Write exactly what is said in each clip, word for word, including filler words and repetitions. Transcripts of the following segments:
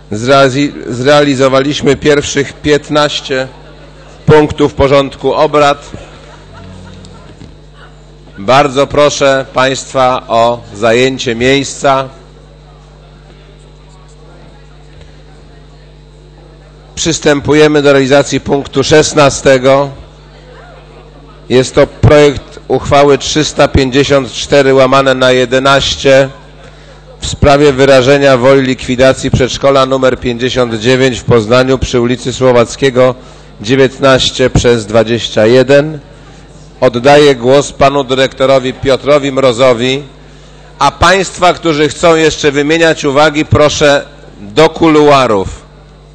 zrealizowaliśmy pierwszych piętnaście punktów porządku obrad. Bardzo proszę Państwa o zajęcie miejsca. Przystępujemy do realizacji punktu szesnastego. Jest to projekt uchwały trzysta pięćdziesiąt cztery łamane na jedenaście w sprawie wyrażenia woli likwidacji przedszkola nr pięćdziesiąt dziewięć w Poznaniu przy ulicy Słowackiego dziewiętnaście przez dwadzieścia jeden. Oddaję głos panu dyrektorowi Piotrowi Mrozowi, a Państwa, którzy chcą jeszcze wymieniać uwagi, proszę do kuluarów.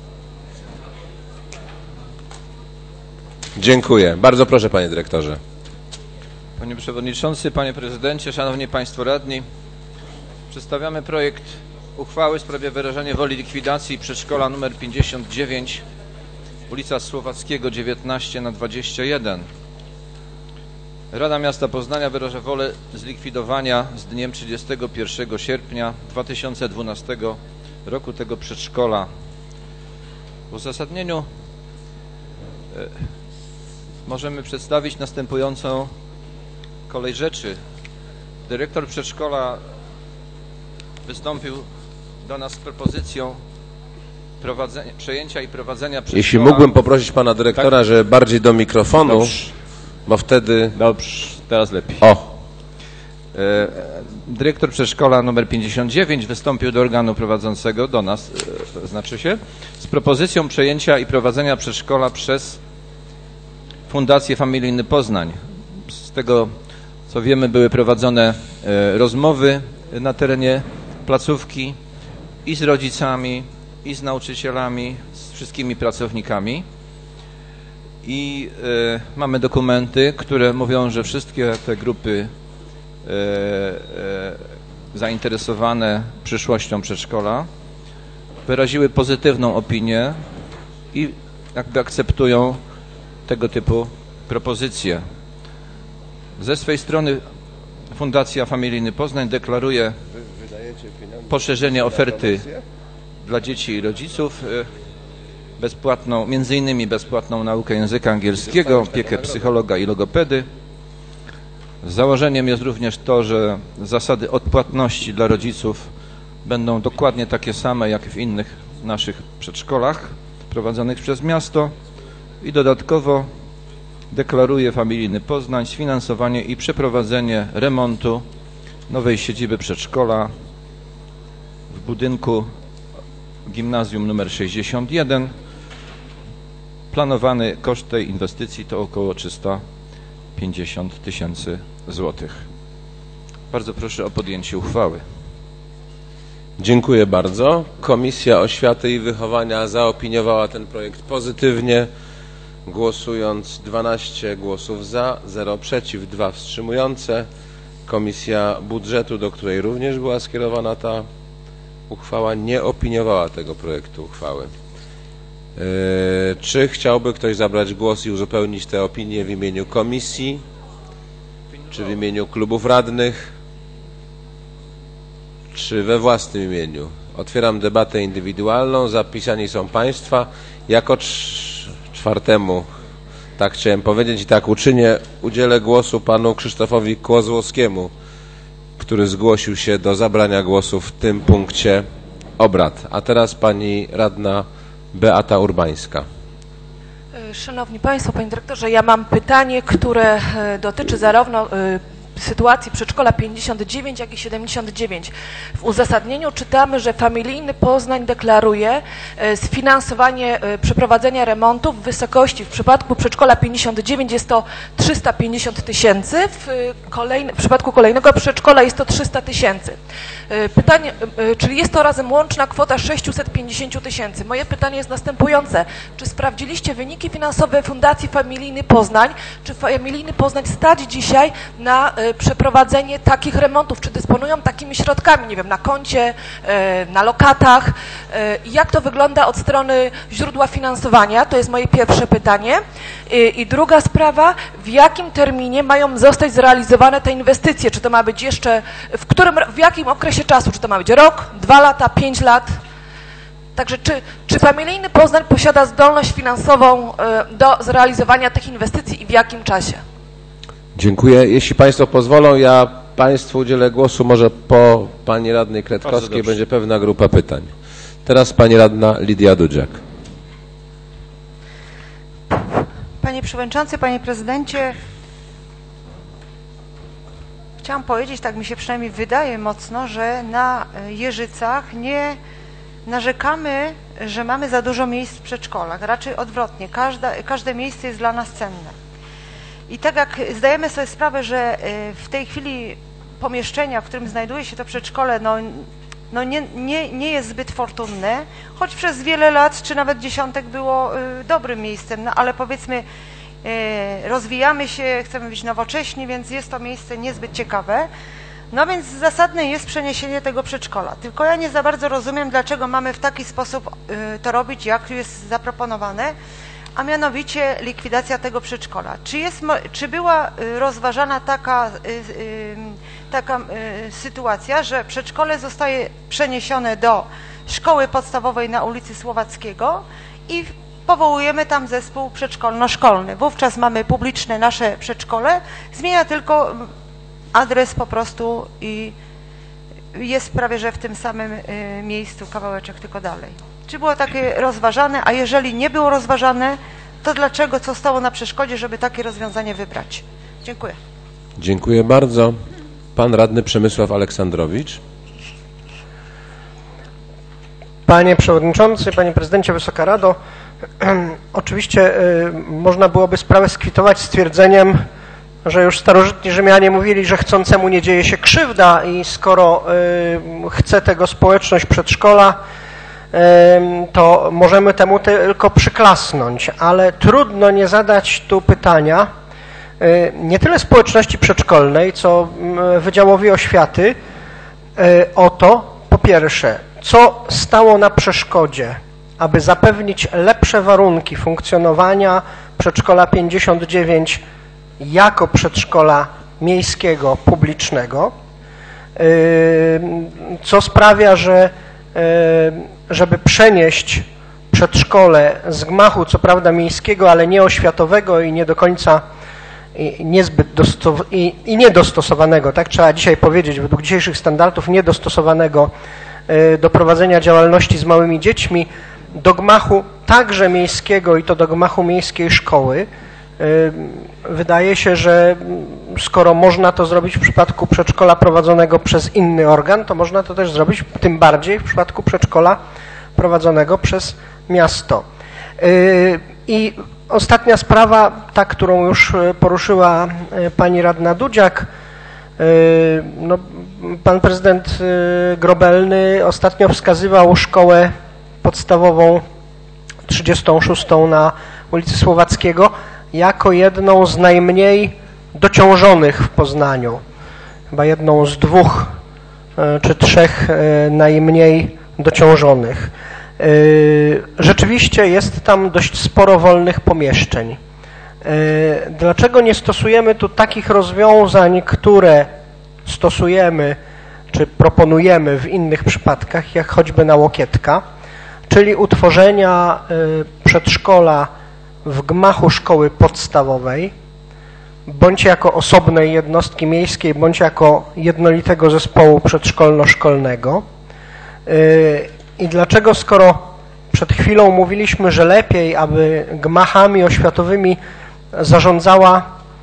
Dziękuję. Bardzo proszę, panie dyrektorze. Panie przewodniczący, panie prezydencie, szanowni państwo radni. Przedstawiamy projekt uchwały w sprawie wyrażenia woli likwidacji przedszkola nr pięćdziesiąt dziewięć, ulica Słowackiego dziewiętnaście na dwadzieścia jeden. Rada Miasta Poznania wyraża wolę zlikwidowania z dniem trzydziestego pierwszego sierpnia dwa tysiące dwunastego roku tego przedszkola. W uzasadnieniu możemy przedstawić następującą kolej rzeczy. Dyrektor przedszkola wystąpił do nas z propozycją prowadzenia, przejęcia i prowadzenia przedszkola. Jeśli mógłbym poprosić pana dyrektora, tak? Że bardziej do mikrofonu, dobrze. Bo wtedy... Dobrze, teraz lepiej. O. E, dyrektor przedszkola nr pięćdziesiąt dziewięć wystąpił do organu prowadzącego, do nas, e, znaczy się, z propozycją przejęcia i prowadzenia przedszkola przez Fundację Familijny Poznań. Z tego, co wiemy, były prowadzone e, rozmowy na terenie placówki i z rodzicami, i z nauczycielami, z wszystkimi pracownikami. I e, mamy dokumenty, które mówią, że wszystkie te grupy e, e, zainteresowane przyszłością przedszkola wyraziły pozytywną opinię i jakby akceptują tego typu propozycje. Ze swej strony Fundacja Familijny Poznań deklaruje poszerzenie oferty dla dzieci i rodziców, bezpłatną, między innymi bezpłatną naukę języka angielskiego, opiekę psychologa i logopedy. Założeniem jest również to, że zasady odpłatności dla rodziców będą dokładnie takie same jak w innych naszych przedszkolach prowadzonych przez miasto i dodatkowo deklaruje Familijny Poznań sfinansowanie i przeprowadzenie remontu nowej siedziby przedszkola w budynku gimnazjum nr sześćdziesiąt jeden. Planowany koszt tej inwestycji to około trzysta pięćdziesiąt tysięcy złotych. Bardzo proszę o podjęcie uchwały. Dziękuję bardzo. Komisja Oświaty i Wychowania zaopiniowała ten projekt pozytywnie, głosując dwanaście głosów za, zero przeciw, dwa wstrzymujące. Komisja Budżetu, do której również była skierowana ta uchwała, nie opiniowała tego projektu uchwały. Yy, czy chciałby ktoś zabrać głos i uzupełnić tę opinię w imieniu komisji, czy w imieniu klubów radnych, czy we własnym imieniu? Otwieram debatę indywidualną. Zapisani są Państwa. Jako czwartemu, tak chciałem powiedzieć i tak uczynię, udzielę głosu panu Krzysztofowi Kozłowskiemu, który zgłosił się do zabrania głosu w tym punkcie obrad. A teraz pani radna Beata Urbańska. Szanowni Państwo, Panie Dyrektorze, ja mam pytanie, które dotyczy zarówno sytuacji przedszkola pięćdziesiąt dziewięć, jak i siedemdziesiąt dziewięć. W uzasadnieniu czytamy, że Familijny Poznań deklaruje sfinansowanie przeprowadzenia remontu w wysokości, w przypadku przedszkola pięćdziesiąt dziewięć jest to trzysta pięćdziesiąt tysięcy, w, kolejny, w przypadku kolejnego przedszkola jest to trzysta tysięcy. Pytanie, czyli jest to razem łączna kwota sześćset pięćdziesiąt tysięcy. Moje pytanie jest następujące. Czy sprawdziliście wyniki finansowe Fundacji Familijny Poznań? Czy Familijny Poznań stać dzisiaj na przeprowadzenie takich remontów? Czy dysponują takimi środkami, nie wiem, na koncie, na lokatach? Jak to wygląda od strony źródła finansowania? To jest moje pierwsze pytanie. I druga sprawa, w jakim terminie mają zostać zrealizowane te inwestycje? Czy to ma być jeszcze, w którym, w jakim okresie czasu? Czy to ma być rok, dwa lata, pięć lat? Także czy, czy familijny Poznań posiada zdolność finansową do zrealizowania tych inwestycji i w jakim czasie? Dziękuję. Jeśli Państwo pozwolą, ja Państwu udzielę głosu, może po Pani Radnej Kretkowskiej będzie pewna grupa pytań. Teraz Pani Radna Lidia Dudziak. Panie Przewodniczący, Panie Prezydencie, chciałam powiedzieć, tak mi się przynajmniej wydaje mocno, że na Jeżycach nie narzekamy, że mamy za dużo miejsc w przedszkolach. Raczej odwrotnie, każda, każde miejsce jest dla nas cenne. I tak jak zdajemy sobie sprawę, że w tej chwili pomieszczenia, w którym znajduje się to przedszkole, no, no nie, nie, nie jest zbyt fortunne, choć przez wiele lat, czy nawet dziesiątek było y, dobrym miejscem, no ale powiedzmy y, rozwijamy się, chcemy być nowocześni, więc jest to miejsce niezbyt ciekawe. No więc zasadne jest przeniesienie tego przedszkola. Tylko ja nie za bardzo rozumiem, dlaczego mamy w taki sposób y, to robić, jak tu jest zaproponowane, a mianowicie likwidacja tego przedszkola. Czy, jest, czy była rozważana taka, taka sytuacja, że przedszkole zostaje przeniesione do szkoły podstawowej na ulicy Słowackiego i powołujemy tam zespół przedszkolno-szkolny. Wówczas mamy publiczne nasze przedszkole, zmienia tylko adres po prostu i jest prawie że w tym samym miejscu, kawałeczek tylko dalej. Czy było takie rozważane, a jeżeli nie było rozważane, to dlaczego, co stało na przeszkodzie, żeby takie rozwiązanie wybrać? Dziękuję. Dziękuję bardzo. Pan Radny Przemysław Aleksandrowicz. Panie Przewodniczący, Panie Prezydencie, Wysoka Rado, oczywiście y, można byłoby sprawę skwitować stwierdzeniem, że już starożytni Rzymianie mówili, że chcącemu nie dzieje się krzywda i skoro y, chce tego społeczność przedszkola, to możemy temu tylko przyklasnąć, ale trudno nie zadać tu pytania nie tyle społeczności przedszkolnej, co Wydziałowi Oświaty o to, po pierwsze, co stało na przeszkodzie, aby zapewnić lepsze warunki funkcjonowania przedszkola pięćdziesiąt dziewięć jako przedszkola miejskiego, publicznego, co sprawia, że żeby przenieść przedszkole z gmachu, co prawda miejskiego, ale nie oświatowego i nie do końca i niezbyt dosto- i, i niedostosowanego, tak trzeba dzisiaj powiedzieć, według dzisiejszych standardów niedostosowanego y, do prowadzenia działalności z małymi dziećmi, do gmachu także miejskiego i to do gmachu miejskiej szkoły. Y, wydaje się, że skoro można to zrobić w przypadku przedszkola prowadzonego przez inny organ, to można to też zrobić tym bardziej w przypadku przedszkola prowadzonego przez miasto. I ostatnia sprawa, ta, którą już poruszyła pani radna Dudziak. No, pan prezydent Grobelny ostatnio wskazywał szkołę podstawową trzydziestą szóstą na ulicy Słowackiego jako jedną z najmniej dociążonych w Poznaniu. Chyba jedną z dwóch czy trzech najmniej dociążonych. Rzeczywiście jest tam dość sporo wolnych pomieszczeń. Dlaczego nie stosujemy tu takich rozwiązań, które stosujemy czy proponujemy w innych przypadkach, jak choćby na Łokietka, czyli utworzenia przedszkola w gmachu szkoły podstawowej, bądź jako osobnej jednostki miejskiej, bądź jako jednolitego zespołu przedszkolno-szkolnego. I dlaczego, skoro przed chwilą mówiliśmy, że lepiej, aby gmachami oświatowymi zarządzała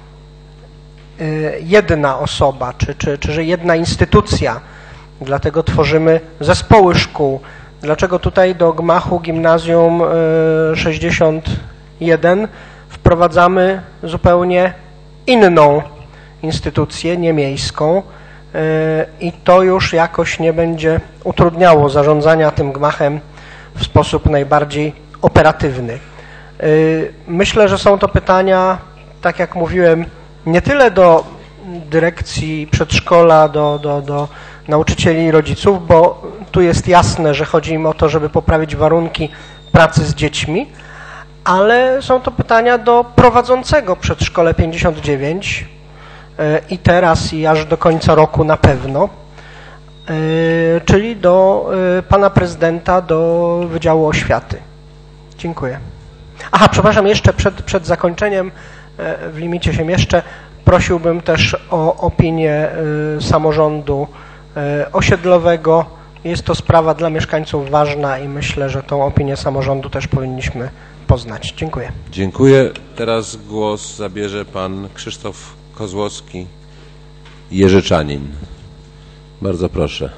jedna osoba, czy, czy, czy że jedna instytucja, dlatego tworzymy zespoły szkół. Dlaczego tutaj do gmachu gimnazjum sześćdziesiąt jeden wprowadzamy zupełnie inną instytucję, nie miejską, i to już jakoś nie będzie utrudniało zarządzania tym gmachem w sposób najbardziej operatywny. Myślę, że są to pytania, tak jak mówiłem, nie tyle do dyrekcji przedszkola, do, do, do nauczycieli i rodziców, bo tu jest jasne, że chodzi im o to, żeby poprawić warunki pracy z dziećmi, ale są to pytania do prowadzącego przedszkole pięćdziesiąt dziewięć i teraz i aż do końca roku na pewno, czyli do pana prezydenta, do Wydziału Oświaty. Dziękuję. Aha, przepraszam, jeszcze przed, przed zakończeniem, w limicie się mieszczę, prosiłbym też o opinię samorządu osiedlowego. Jest to sprawa dla mieszkańców ważna i myślę, że tą opinię samorządu też powinniśmy poznać. Dziękuję. Dziękuję. Teraz głos zabierze pan Krzysztof Kozłowski, Jerzyczanin. Bardzo proszę.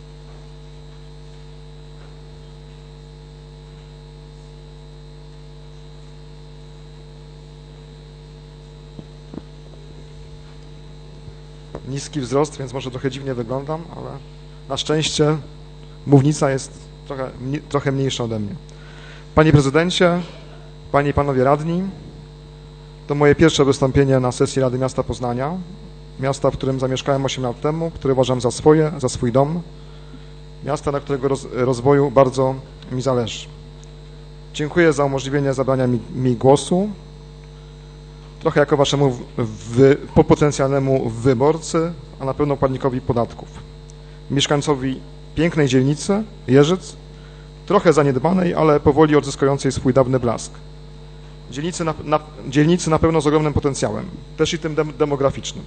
Niski wzrost, więc może trochę dziwnie wyglądam, ale na szczęście mównica jest trochę, trochę mniejsza ode mnie. Panie prezydencie, panie i panowie radni, to moje pierwsze wystąpienie na sesji Rady Miasta Poznania, miasta, w którym zamieszkałem osiem lat temu, które uważam za swoje, za swój dom, miasta, na którego roz, rozwoju bardzo mi zależy. Dziękuję za umożliwienie zabrania mi, mi głosu, trochę jako waszemu wy, po potencjalnemu wyborcy, a na pewno płatnikowi podatków. Mieszkańcowi pięknej dzielnicy, Jeżyc, trochę zaniedbanej, ale powoli odzyskującej swój dawny blask. Dzielnicy na, na, dzielnicy na pewno z ogromnym potencjałem, też i tym dem, demograficznym.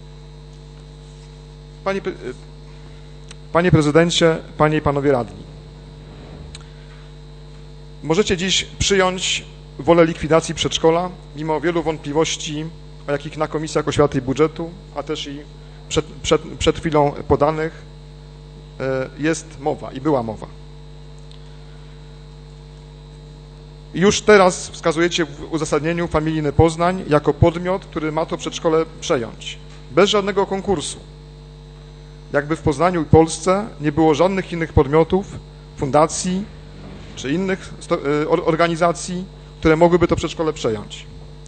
Panie, panie prezydencie, panie i panowie radni, możecie dziś przyjąć wolę likwidacji przedszkola, mimo wielu wątpliwości, o jakich na Komisjach Oświaty i Budżetu, a też i przed, przed, przed chwilą podanych, jest mowa i była mowa. Już teraz wskazujecie w uzasadnieniu Familijny Poznań jako podmiot, który ma to przedszkole przejąć, bez żadnego konkursu. Jakby w Poznaniu i Polsce nie było żadnych innych podmiotów, fundacji czy innych organizacji, które mogłyby to przedszkole przejąć.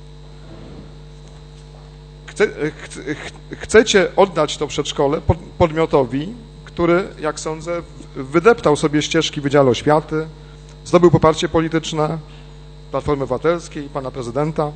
Chce, ch, ch, chcecie oddać to przedszkole podmiotowi, który, jak sądzę, wydeptał sobie ścieżki w Wydziale Oświaty, zdobył poparcie polityczne Platformy Obywatelskiej, pana prezydenta.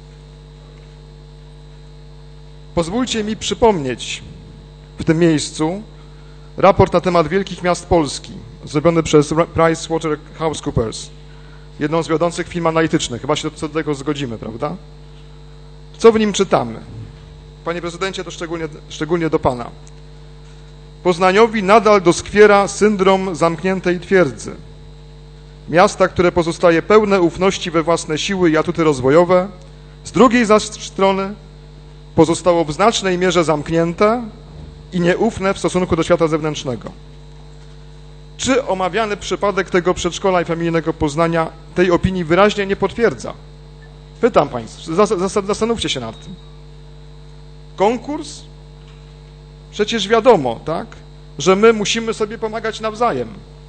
Pozwólcie mi przypomnieć w tym miejscu raport na temat wielkich miast Polski, zrobiony przez PricewaterhouseCoopers, jedną z wiodących firm analitycznych. Chyba się co do tego zgodzimy, prawda? Co w nim czytamy? Panie prezydencie, to szczególnie, szczególnie do pana. Poznaniowi nadal doskwiera syndrom zamkniętej twierdzy. Miasta, które pozostaje pełne ufności we własne siły i atuty rozwojowe, z drugiej zaś strony pozostało w znacznej mierze zamknięte i nieufne w stosunku do świata zewnętrznego. Czy omawiany przypadek tego przedszkola i familijnego Poznania tej opinii wyraźnie nie potwierdza? Pytam państwa, zastanówcie się nad tym. Konkurs? Przecież wiadomo, tak, że my musimy sobie pomagać nawzajem.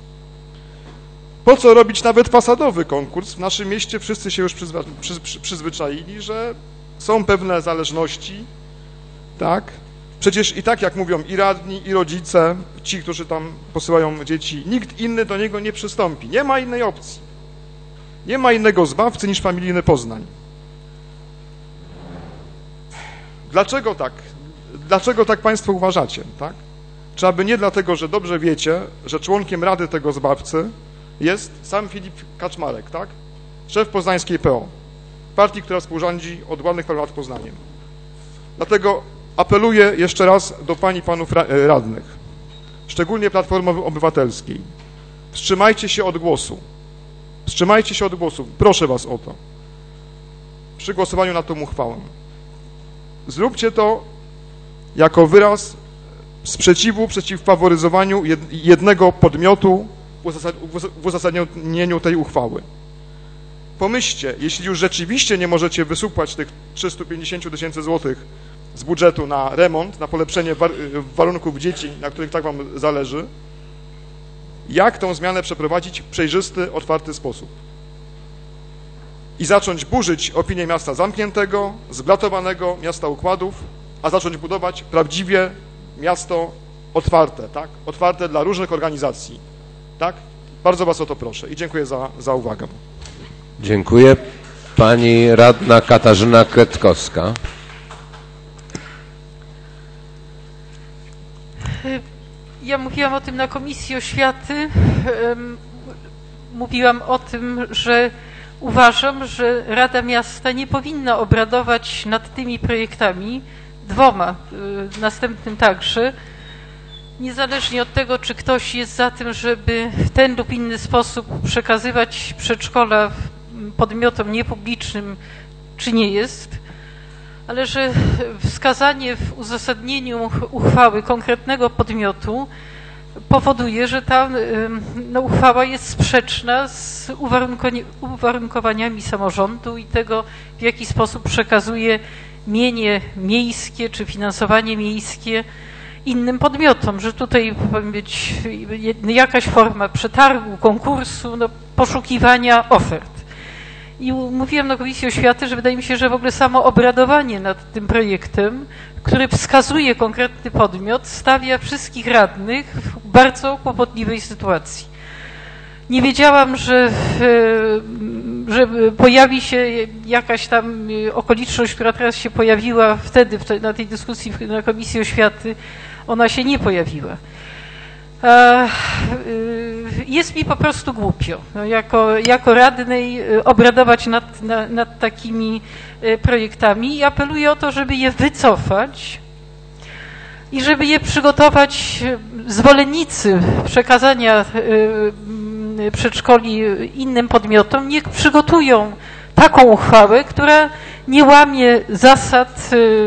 Po co robić nawet fasadowy konkurs? W naszym mieście wszyscy się już przyzwa, przy, przy, przyzwyczaili, że są pewne zależności, tak? Przecież i tak, jak mówią i radni, i rodzice, ci, którzy tam posyłają dzieci, nikt inny do niego nie przystąpi. Nie ma innej opcji. Nie ma innego zbawcy niż Familijny Poznań. Dlaczego tak? Dlaczego tak państwo uważacie, tak? Czy aby nie dlatego, że dobrze wiecie, że członkiem rady tego zbawcy jest sam Filip Kaczmarek, tak? Szef poznańskiej P O, partii, która współrządzi od ładnych paru lat Poznaniem. Dlatego apeluję jeszcze raz do pań i panów radnych, szczególnie Platformy Obywatelskiej. Wstrzymajcie się od głosu. Wstrzymajcie się od głosu. Proszę was o to. Przy głosowaniu na tą uchwałę. Zróbcie to jako wyraz sprzeciwu przeciw faworyzowaniu jednego podmiotu w uzasadnieniu tej uchwały. Pomyślcie, jeśli już rzeczywiście nie możecie wysupłać tych trzystu pięćdziesięciu tysięcy złotych z budżetu na remont, na polepszenie warunków dzieci, na których tak wam zależy, jak tą zmianę przeprowadzić w przejrzysty, otwarty sposób i zacząć burzyć opinię miasta zamkniętego, zblatowanego, miasta układów, a zacząć budować prawdziwie miasto otwarte, tak? Otwarte dla różnych organizacji, tak? Bardzo was o to proszę i dziękuję za, za uwagę. Dziękuję. Pani radna Katarzyna Kretkowska. ja mówiłam o tym na Komisji Oświaty. Mówiłam o tym, że uważam, że Rada Miasta nie powinna obradować nad tymi projektami, dwoma, następnym także, niezależnie od tego, czy ktoś jest za tym, żeby w ten lub inny sposób przekazywać przedszkola podmiotom niepublicznym, czy nie jest, ale że wskazanie w uzasadnieniu uchwały konkretnego podmiotu powoduje, że ta no, uchwała jest sprzeczna z uwarunkowaniami samorządu i tego, w jaki sposób przekazuje mienie miejskie czy finansowanie miejskie innym podmiotom, że tutaj powinna być jakaś forma przetargu, konkursu, no, poszukiwania ofert. I mówiłam na Komisji Oświaty, że wydaje mi się, że w ogóle samo obradowanie nad tym projektem, który wskazuje konkretny podmiot, stawia wszystkich radnych w bardzo kłopotliwej sytuacji. Nie wiedziałam, że, że pojawi się jakaś tam okoliczność, która teraz się pojawiła wtedy na tej dyskusji na Komisji Oświaty. Ona się nie pojawiła. Jest mi po prostu głupio, no, jako, jako radnej obradować nad, nad, nad takimi projektami i apeluję o to, żeby je wycofać i żeby je przygotować zwolennicy przekazania przedszkoli innym podmiotom. Niech przygotują taką uchwałę, która nie łamie zasad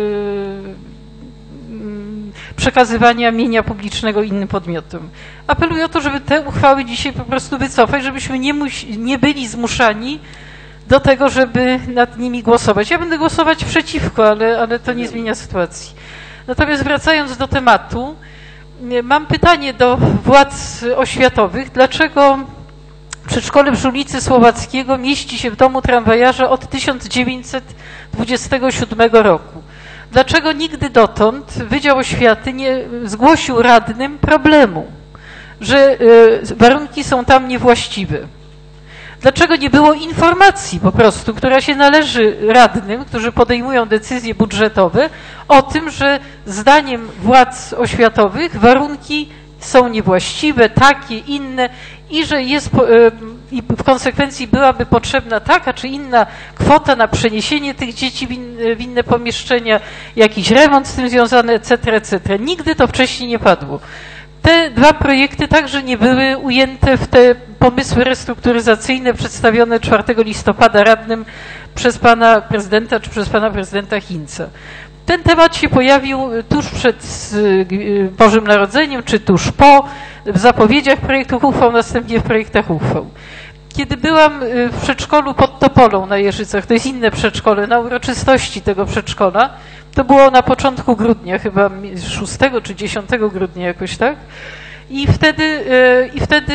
przekazywania mienia publicznego innym podmiotom. Apeluję o to, żeby te uchwały dzisiaj po prostu wycofać, żebyśmy nie, musi, nie byli zmuszani do tego, żeby nad nimi głosować. Ja będę głosować przeciwko, ale, ale to nie zmienia sytuacji. Natomiast wracając do tematu, mam pytanie do władz oświatowych. Dlaczego przedszkole przy ulicy Słowackiego mieści się w domu tramwajarza od tysiąc dziewięćset dwudziestego siódmego roku? Dlaczego nigdy dotąd Wydział Oświaty nie zgłosił radnym problemu, że warunki są tam niewłaściwe? Dlaczego nie było informacji po prostu, która się należy radnym, którzy podejmują decyzje budżetowe, o tym, że zdaniem władz oświatowych warunki są niewłaściwe, takie, inne i że jest i w konsekwencji byłaby potrzebna taka czy inna kwota na przeniesienie tych dzieci w, in, w inne pomieszczenia, jakiś remont z tym związany, et cetera, et cetera. Nigdy to wcześniej nie padło. Te dwa projekty także nie były ujęte w te pomysły restrukturyzacyjne przedstawione czwartego listopada radnym przez pana prezydenta czy przez pana prezydenta Hinca. Ten temat się pojawił tuż przed Bożym Narodzeniem, czy tuż po, w zapowiedziach projektów uchwał, następnie w projektach uchwał. Kiedy byłam w przedszkolu pod Topolą na Jeżycach, to jest inne przedszkole, na uroczystości tego przedszkola, to było na początku grudnia, chyba szóstego czy dziesiątego grudnia jakoś tak, i wtedy, i wtedy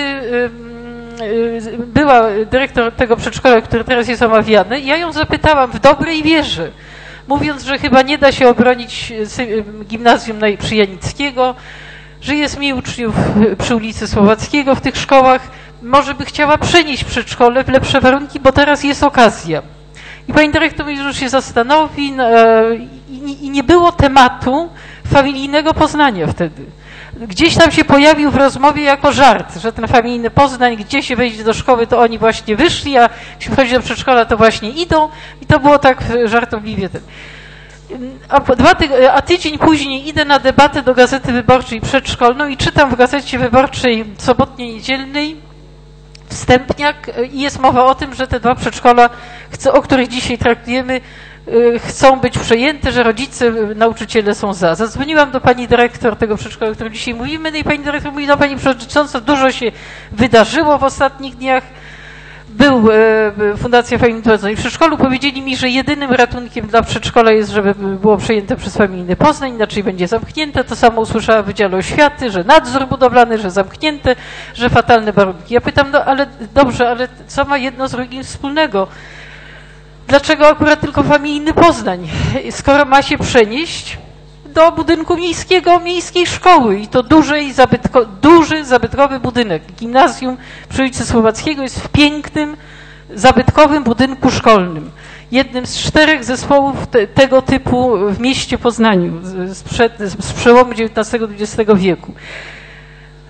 była dyrektor tego przedszkola, który teraz jest omawiany, i ja ją zapytałam w dobrej wierze, mówiąc, że chyba nie da się obronić gimnazjum przy Janickiego, że jest mniej uczniów przy ulicy Słowackiego w tych szkołach, może by chciała przenieść przedszkole w lepsze warunki, bo teraz jest okazja. I pani dyrektor mówi, że już się zastanowi i nie było tematu familijnego Poznania wtedy. Gdzieś tam się pojawił w rozmowie jako żart, że ten familijny Poznań, gdzie się wejdzie do szkoły, to oni właśnie wyszli, a jeśli wchodzi do przedszkola, to właśnie idą. I to było tak żartobliwie. A, dwa tyg- a tydzień później idę na debatę do Gazety Wyborczej przedszkolną i czytam w Gazecie Wyborczej sobotnio-niedzielnej wstępniak i jest mowa o tym, że te dwa przedszkola, o których dzisiaj traktujemy, chcą być przejęte, że rodzice, nauczyciele są za. Zadzwoniłam do pani dyrektor tego przedszkola, o którym dzisiaj mówimy, no i pani dyrektor mówi, no pani przewodnicząca, dużo się wydarzyło w ostatnich dniach. Był e, Fundacja Familijny Poznań w przedszkolu, powiedzieli mi, że jedynym ratunkiem dla przedszkola jest, żeby było przejęte przez Familijny Poznań, inaczej będzie zamknięte. To samo usłyszała w Wydziale Oświaty, że nadzór budowlany, że zamknięte, że fatalne warunki. Ja pytam, no ale dobrze, ale co ma jedno z drugim wspólnego? Dlaczego akurat tylko Familijny Poznań, skoro ma się przenieść do budynku miejskiego, miejskiej szkoły i to duży, zabytko, duży zabytkowy budynek. Gimnazjum przy ulicy Słowackiego jest w pięknym, zabytkowym budynku szkolnym. Jednym z czterech zespołów te, tego typu w mieście Poznaniu sprzed, z przełomu dziewiętnastego dwudziestego wieku.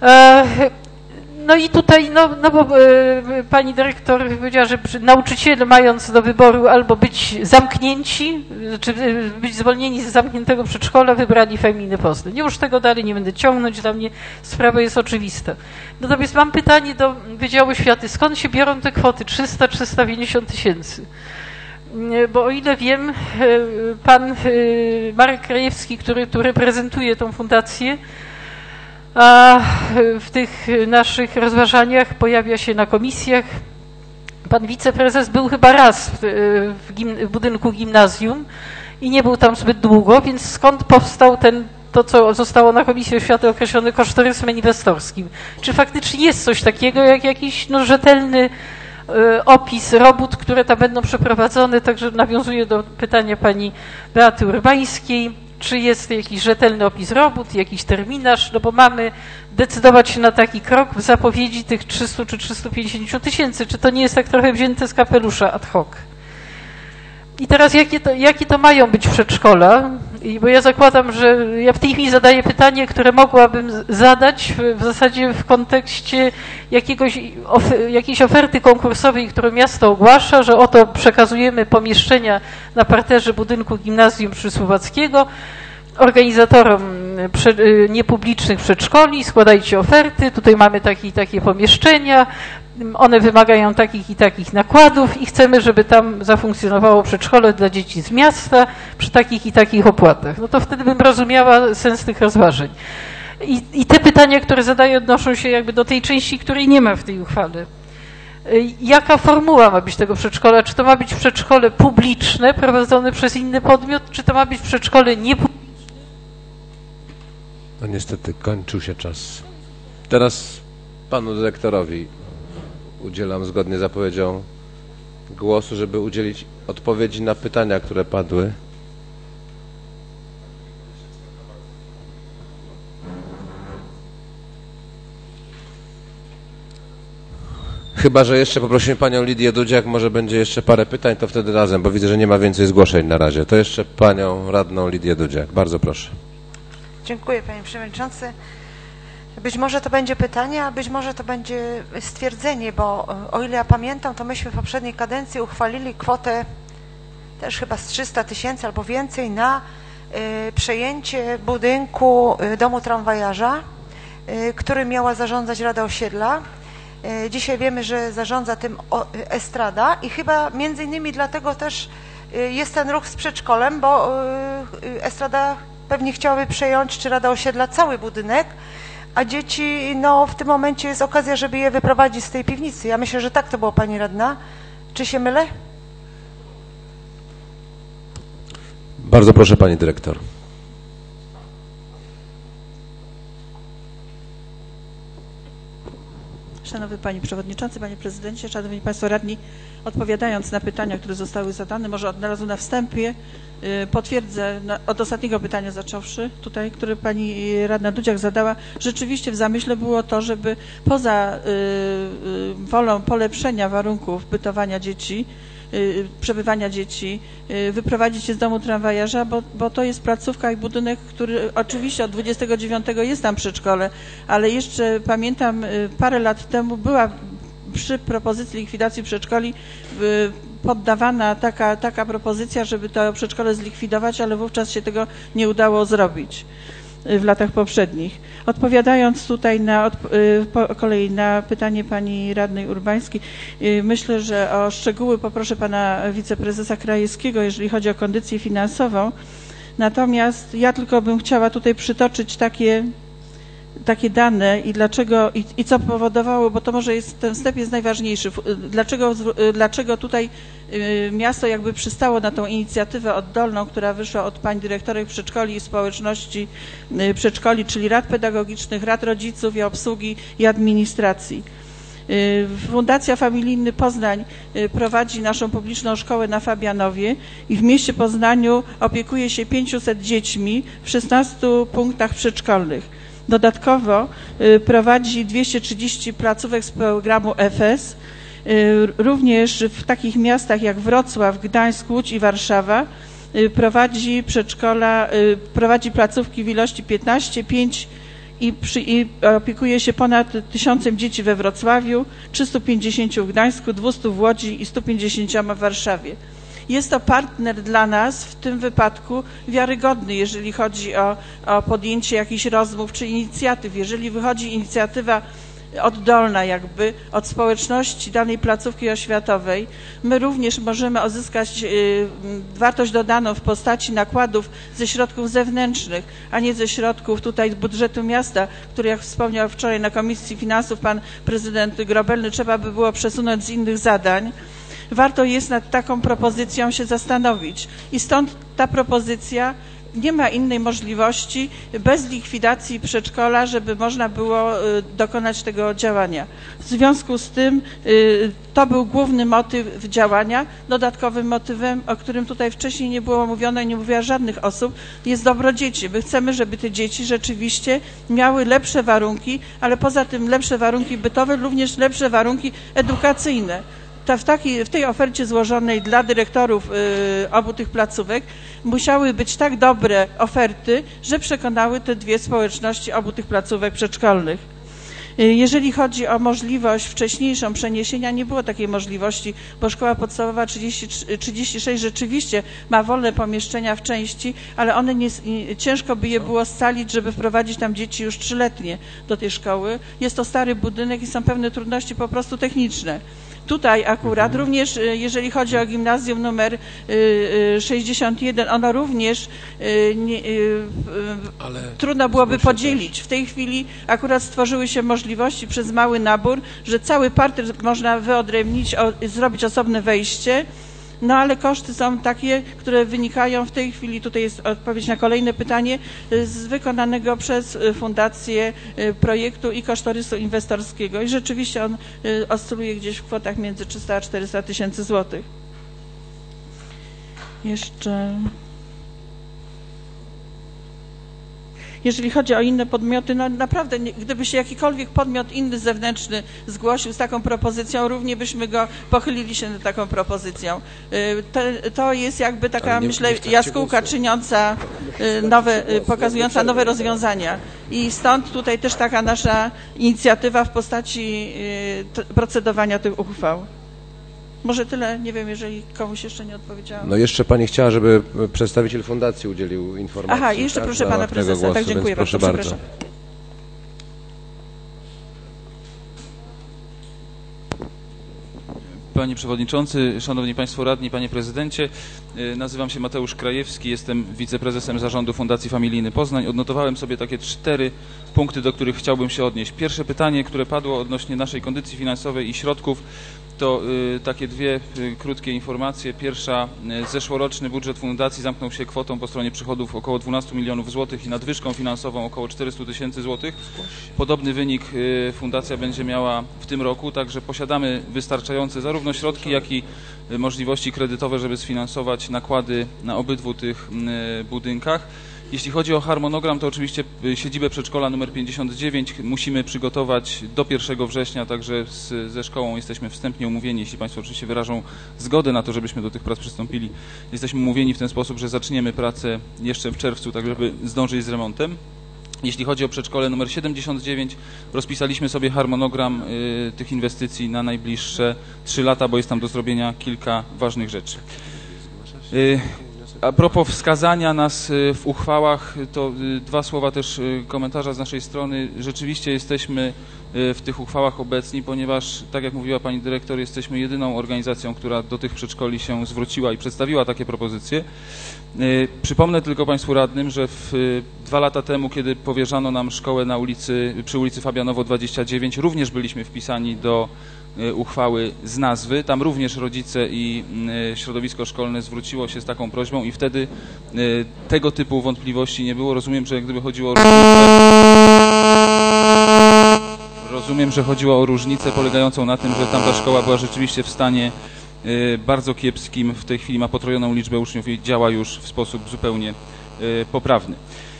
No i tutaj, no, no bo y, pani dyrektor powiedziała, że przy, nauczyciele mając do wyboru albo być zamknięci, czy y, być zwolnieni z zamkniętego przedszkola, wybrali Feminy Poznań. Już tego dalej nie będę ciągnąć, dla mnie sprawa jest oczywista. Natomiast mam pytanie do Wydziału Oświaty. Skąd się biorą te kwoty trzysta do trzystu pięćdziesięciu tysięcy? Bo o ile wiem, y, pan y, Marek Krajewski, który tu reprezentuje tą fundację, a w tych naszych rozważaniach pojawia się na komisjach. Pan wiceprezes był chyba raz w, w, gim, w budynku gimnazjum i nie był tam zbyt długo, więc skąd powstał ten, to, co zostało na Komisji Oświaty określone kosztorysem inwestorskim? Czy faktycznie jest coś takiego, jak jakiś no, rzetelny y, opis robót, które tam będą przeprowadzone? Także nawiązuję do pytania pani Beaty Urbańskiej. Czy jest jakiś rzetelny opis robót, jakiś terminarz, no bo mamy decydować się na taki krok w zapowiedzi tych trzystu czy trzystu pięćdziesięciu tysięcy. Czy to nie jest tak trochę wzięte z kapelusza ad hoc? I teraz jakie to, jakie to mają być przedszkola? I bo ja zakładam, że ja w tej chwili zadaję pytanie, które mogłabym zadać w, w zasadzie w kontekście jakiegoś, of, jakiejś oferty konkursowej, którą miasto ogłasza, że oto przekazujemy pomieszczenia na parterze budynku gimnazjum Przysłowackiego organizatorom prze, niepublicznych przedszkoli, składajcie oferty, tutaj mamy takie i takie pomieszczenia, one wymagają takich i takich nakładów i chcemy, żeby tam zafunkcjonowało przedszkole dla dzieci z miasta przy takich i takich opłatach. No to wtedy bym rozumiała sens tych rozważań. I, i te pytania, które zadaję, odnoszą się jakby do tej części, której nie ma w tej uchwale. Jaka formuła ma być tego przedszkola? Czy to ma być przedszkole publiczne, prowadzone przez inny podmiot, czy to ma być przedszkole niepubliczne? No niestety kończył się czas. Teraz panu dyrektorowi udzielam zgodnie z zapowiedzią głosu, żeby udzielić odpowiedzi na pytania, które padły. Chyba że jeszcze poprosimy panią Lidię Dudziak, może będzie jeszcze parę pytań, to wtedy razem, bo widzę, że nie ma więcej zgłoszeń na razie. To jeszcze panią radną Lidię Dudziak. Bardzo proszę. Dziękuję, panie przewodniczący. Być może to będzie pytanie, a być może to będzie stwierdzenie, bo o ile ja pamiętam, to myśmy w poprzedniej kadencji uchwalili kwotę też chyba z trzysta tysięcy albo więcej na y, przejęcie budynku y, domu tramwajarza, y, który miała zarządzać Rada Osiedla. Y, dzisiaj wiemy, że zarządza tym o, y, Estrada i chyba między innymi dlatego też y, jest ten ruch z przedszkolem, bo y, y, Estrada pewnie chciałaby przejąć, czy Rada Osiedla, cały budynek, a dzieci, no w tym momencie jest okazja, żeby je wyprowadzić z tej piwnicy. Ja myślę, że tak to było, pani radna. Czy się mylę? Bardzo proszę, pani dyrektor. Szanowny Panie Przewodniczący, Panie Prezydencie, Szanowni Państwo Radni, odpowiadając na pytania, które zostały zadane, może od razu na wstępie potwierdzę, od ostatniego pytania zacząwszy, tutaj, które Pani Radna Dudziak zadała, rzeczywiście w zamyśle było to, żeby poza wolą polepszenia warunków bytowania dzieci, przebywania dzieci, wyprowadzić się z domu tramwajarza, bo, bo to jest placówka i budynek, który oczywiście od dwudziestego dziewiątego jest tam przedszkole, ale jeszcze pamiętam parę lat temu była przy propozycji likwidacji przedszkoli poddawana taka, taka propozycja, żeby to przedszkole zlikwidować, ale wówczas się tego nie udało zrobić w latach poprzednich. Odpowiadając tutaj na, po kolei na pytanie pani radnej Urbańskiej, myślę, że o szczegóły poproszę pana wiceprezesa Krajewskiego, jeżeli chodzi o kondycję finansową. Natomiast ja tylko bym chciała tutaj przytoczyć takie takie dane i dlaczego i, i co powodowało, bo to może jest, ten wstęp jest najważniejszy, dlaczego, dlaczego tutaj y, miasto jakby przystało na tą inicjatywę oddolną, która wyszła od pań dyrektorek przedszkoli i społeczności y, przedszkoli, czyli rad pedagogicznych, rad rodziców i obsługi i administracji. Y, Fundacja Familijny Poznań y, prowadzi naszą publiczną szkołę na Fabianowie i w mieście Poznaniu opiekuje się pięciuset dziećmi w szesnastu punktach przedszkolnych. Dodatkowo prowadzi dwieście trzydzieści placówek z programu F S, również w takich miastach jak Wrocław, Gdańsk, Łódź i Warszawa prowadzi przedszkola, prowadzi placówki w ilości piętnaście, pięć i, przy, i opiekuje się ponad tysiącem dzieci we Wrocławiu, trzystu pięćdziesięciu w Gdańsku, dwustu w Łodzi i stu pięćdziesięciu w Warszawie. Jest to partner dla nas w tym wypadku wiarygodny, jeżeli chodzi o, o podjęcie jakichś rozmów czy inicjatyw. Jeżeli wychodzi inicjatywa oddolna jakby od społeczności danej placówki oświatowej, my również możemy uzyskać y, wartość dodaną w postaci nakładów ze środków zewnętrznych, a nie ze środków tutaj budżetu miasta, który, jak wspomniał wczoraj na Komisji Finansów pan prezydent Grobelny, trzeba by było przesunąć z innych zadań. Warto jest nad taką propozycją się zastanowić i stąd ta propozycja. Nie ma innej możliwości bez likwidacji przedszkola, żeby można było dokonać tego działania. W związku z tym to był główny motyw działania. Dodatkowym motywem, o którym tutaj wcześniej nie było mówione i nie mówiła żadnych osób, jest dobro dzieci. My chcemy, żeby te dzieci rzeczywiście miały lepsze warunki, ale poza tym lepsze warunki bytowe, również lepsze warunki edukacyjne. Ta, w, takiej, w tej ofercie złożonej dla dyrektorów y, obu tych placówek musiały być tak dobre oferty, że przekonały te dwie społeczności obu tych placówek przedszkolnych. Y, jeżeli chodzi o możliwość wcześniejszą przeniesienia, nie było takiej możliwości, bo szkoła podstawowa trzydzieści, trzydzieści sześć rzeczywiście ma wolne pomieszczenia w części, ale one nie, ciężko by je było scalić, żeby wprowadzić tam dzieci już trzyletnie do tej szkoły. Jest to stary budynek i są pewne trudności po prostu techniczne. Tutaj akurat również, jeżeli chodzi o gimnazjum numer sześćdziesiąt jeden, ono również nie, trudno byłoby podzielić. W tej chwili akurat stworzyły się możliwości przez mały nabór, że cały parter można wyodrębnić, zrobić osobne wejście. No ale koszty są takie, które wynikają w tej chwili, tutaj jest odpowiedź na kolejne pytanie, z wykonanego przez Fundację projektu i kosztorysu inwestorskiego i rzeczywiście on oscyluje gdzieś w kwotach między trzysta a czterysta tysięcy złotych. Jeszcze... Jeżeli chodzi o inne podmioty, no naprawdę, gdyby się jakikolwiek podmiot inny zewnętrzny zgłosił z taką propozycją, równie byśmy go pochylili się nad taką propozycją. To, to jest jakby taka, nie, myślę, nie jaskółka czyniąca nowe, pokazująca nowe rozwiązania. I stąd tutaj też taka nasza inicjatywa w postaci procedowania tych uchwał. Może tyle, nie wiem, jeżeli komuś jeszcze nie odpowiedziałam. No jeszcze Pani chciała, żeby przedstawiciel fundacji udzielił informacji. Aha, jeszcze tak, proszę Pana Prezesa, głosu, tak dziękuję proszę bardzo. bardzo. Panie Przewodniczący, Szanowni Państwo Radni, Panie Prezydencie, nazywam się Mateusz Krajewski, jestem wiceprezesem zarządu Fundacji Familijny Poznań. Odnotowałem sobie takie cztery punkty, do których chciałbym się odnieść. Pierwsze pytanie, które padło odnośnie naszej kondycji finansowej i środków, to y, takie dwie y, krótkie informacje. Pierwsza, y, zeszłoroczny budżet fundacji zamknął się kwotą po stronie przychodów około dwunastu milionów złotych i nadwyżką finansową około czterystu tysięcy złotych. Podobny wynik y, fundacja będzie miała w tym roku, także posiadamy wystarczające zarówno środki, jak i y, możliwości kredytowe, żeby sfinansować nakłady na obydwu tych y, budynkach. Jeśli chodzi o harmonogram, to oczywiście siedzibę przedszkola numer pięćdziesiąt dziewięć musimy przygotować do pierwszego września, także z, ze szkołą jesteśmy wstępnie umówieni, jeśli Państwo oczywiście wyrażą zgodę na to, żebyśmy do tych prac przystąpili. Jesteśmy umówieni w ten sposób, że zaczniemy pracę jeszcze w czerwcu, tak żeby zdążyć z remontem. Jeśli chodzi o przedszkole numer siedemdziesiąt dziewięć, rozpisaliśmy sobie harmonogram y, tych inwestycji na najbliższe trzy lata, bo jest tam do zrobienia kilka ważnych rzeczy. Y, A propos wskazania nas w uchwałach, to dwa słowa też komentarza z naszej strony. Rzeczywiście jesteśmy w tych uchwałach obecni, ponieważ, tak jak mówiła Pani Dyrektor, jesteśmy jedyną organizacją, która do tych przedszkoli się zwróciła i przedstawiła takie propozycje. Przypomnę tylko Państwu radnym, że w, dwa lata temu, kiedy powierzano nam szkołę na ulicy, przy ulicy Fabianowo dwadzieścia dziewięć, również byliśmy wpisani do uchwały z nazwy. Tam również rodzice i środowisko szkolne zwróciło się z taką prośbą i wtedy tego typu wątpliwości nie było. Rozumiem, że gdyby chodziło o różnicę, rozumiem, że chodziło o różnicę polegającą na tym, że tamta szkoła była rzeczywiście w stanie bardzo kiepskim. W tej chwili ma potrojoną liczbę uczniów i działa już w sposób zupełnie poprawny.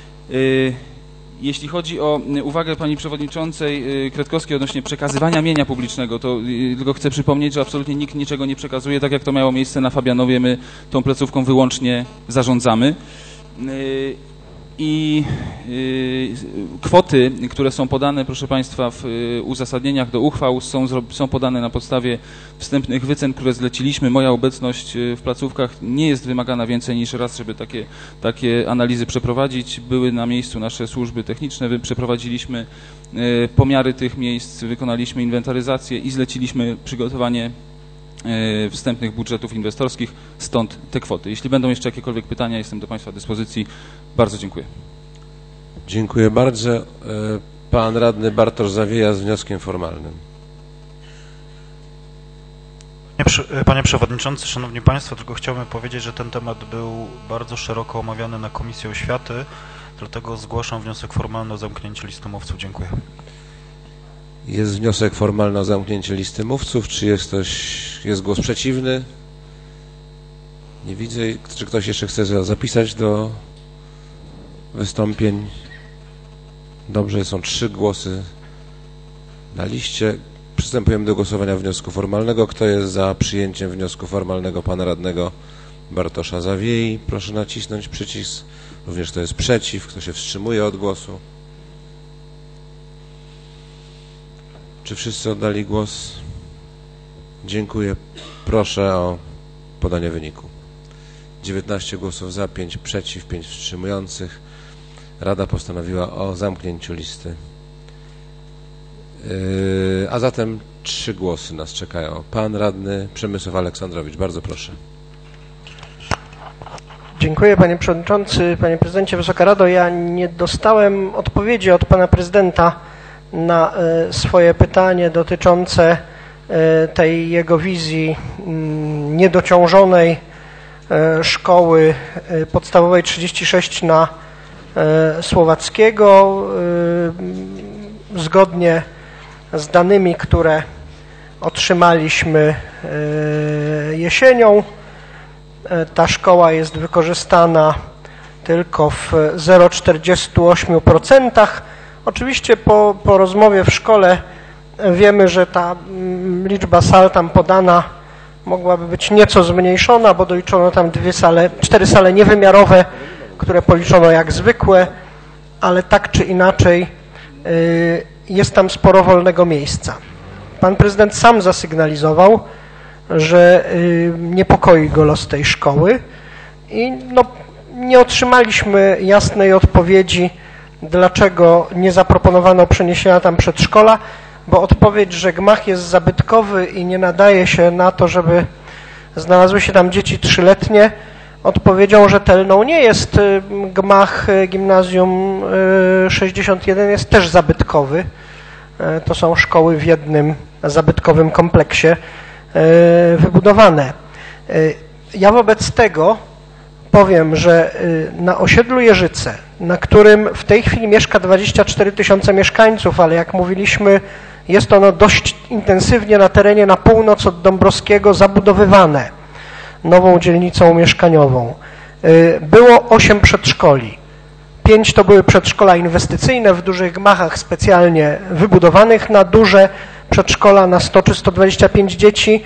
Jeśli chodzi o uwagę Pani Przewodniczącej Kretkowskiej odnośnie przekazywania mienia publicznego, to tylko chcę przypomnieć, że absolutnie nikt niczego nie przekazuje, tak jak to miało miejsce na Fabianowie, my tą placówką wyłącznie zarządzamy. I kwoty, które są podane, proszę Państwa, w uzasadnieniach do uchwał są, są podane na podstawie wstępnych wycen, które zleciliśmy. Moja obecność w placówkach nie jest wymagana więcej niż raz, żeby takie, takie analizy przeprowadzić. Były na miejscu nasze służby techniczne, przeprowadziliśmy pomiary tych miejsc, wykonaliśmy inwentaryzację i zleciliśmy przygotowanie wstępnych budżetów inwestorskich, stąd te kwoty. Jeśli będą jeszcze jakiekolwiek pytania, jestem do Państwa dyspozycji. Bardzo dziękuję. Dziękuję bardzo. Pan radny Bartosz Zawieja z wnioskiem formalnym. Panie Przewodniczący, Szanowni Państwo, tylko chciałbym powiedzieć, że ten temat był bardzo szeroko omawiany na Komisji Oświaty, dlatego zgłaszam wniosek formalny o zamknięcie listy mówców. Dziękuję. Jest wniosek formalny o zamknięcie listy mówców. Czy jest ktoś, jest głos przeciwny? Nie widzę. Czy ktoś jeszcze chce zapisać do wystąpień? Dobrze, są trzy głosy na liście. Przystępujemy do głosowania wniosku formalnego. Kto jest za przyjęciem wniosku formalnego pana radnego Bartosza Zawiei? Proszę nacisnąć przycisk. Również kto jest przeciw, kto się wstrzymuje od głosu. Czy wszyscy oddali głos? Dziękuję. Proszę o podanie wyniku. dziewiętnaście głosów za, pięć przeciw, pięć wstrzymujących. Rada postanowiła o zamknięciu listy. Yy, a zatem trzy głosy nas czekają. Pan radny Przemysław Aleksandrowicz. Bardzo proszę. Dziękuję Panie Przewodniczący, Panie Prezydencie, Wysoka Rado. Ja nie dostałem odpowiedzi od Pana Prezydenta na swoje pytanie dotyczące tej jego wizji niedociążonej szkoły podstawowej trzydzieści sześć na Słowackiego. Zgodnie z danymi, które otrzymaliśmy jesienią, ta szkoła jest wykorzystana tylko w zero przecinek czterdzieści osiem procent. Oczywiście po, po rozmowie w szkole wiemy, że ta liczba sal tam podana mogłaby być nieco zmniejszona, bo doliczono tam dwie sale, cztery sale niewymiarowe, które policzono jak zwykłe, ale tak czy inaczej jest tam sporo wolnego miejsca. Pan prezydent sam zasygnalizował, że niepokoi go los tej szkoły i no, nie otrzymaliśmy jasnej odpowiedzi, dlaczego nie zaproponowano przeniesienia tam przedszkola, bo odpowiedź, że gmach jest zabytkowy i nie nadaje się na to, żeby znalazły się tam dzieci trzyletnie, odpowiedzią rzetelną nie jest. Gmach gimnazjum sześćdziesiąt jeden jest też zabytkowy. To są szkoły w jednym zabytkowym kompleksie wybudowane. Ja wobec tego powiem, że na osiedlu Jeżyce, na którym w tej chwili mieszka dwadzieścia cztery tysiące mieszkańców, ale jak mówiliśmy, jest ono dość intensywnie na terenie na północ od Dąbrowskiego zabudowywane nową dzielnicą mieszkaniową. Było osiem przedszkoli. Pięć to były przedszkola inwestycyjne w dużych gmachach specjalnie wybudowanych na duże przedszkola na sto czy sto dwadzieścia pięć dzieci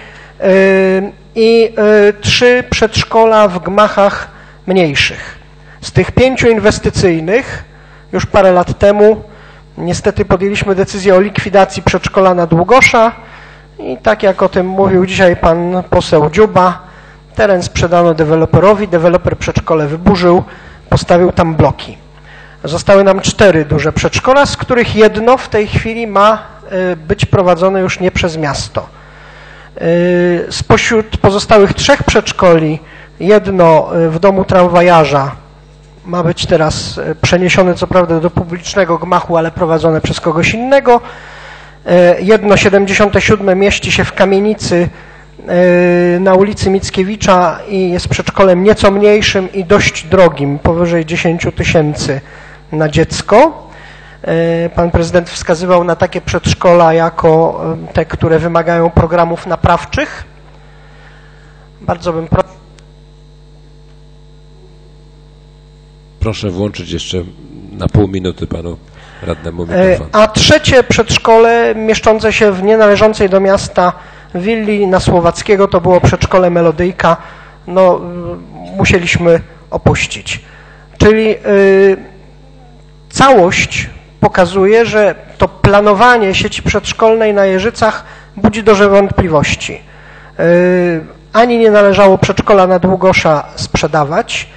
i trzy przedszkola w gmachach mniejszych. Z tych pięciu inwestycyjnych już parę lat temu niestety podjęliśmy decyzję o likwidacji przedszkola na Długosza i tak jak o tym mówił dzisiaj pan poseł Dziuba, teren sprzedano deweloperowi, deweloper przedszkole wyburzył, postawił tam bloki. Zostały nam cztery duże przedszkola, z których jedno w tej chwili ma być prowadzone już nie przez miasto. Spośród pozostałych trzech przedszkoli, jedno w domu tramwajarza ma być teraz przeniesione co prawda do publicznego gmachu, ale prowadzone przez kogoś innego. Jedno siedemdziesiąte siódme mieści się w kamienicy na ulicy Mickiewicza i jest przedszkolem nieco mniejszym i dość drogim, powyżej dziesięć tysięcy na dziecko. Pan prezydent wskazywał na takie przedszkola jako te, które wymagają programów naprawczych. Bardzo bym prosił. Proszę włączyć jeszcze na pół minuty panu radnemu mikrofon. A trzecie przedszkole mieszczące się w nienależącej do miasta willi na Słowackiego to było przedszkole Melodyjka. No, musieliśmy opuścić. Czyli całość pokazuje, że to planowanie sieci przedszkolnej na Jeżycach budzi duże wątpliwości. Ani nie należało przedszkola na Długosza sprzedawać,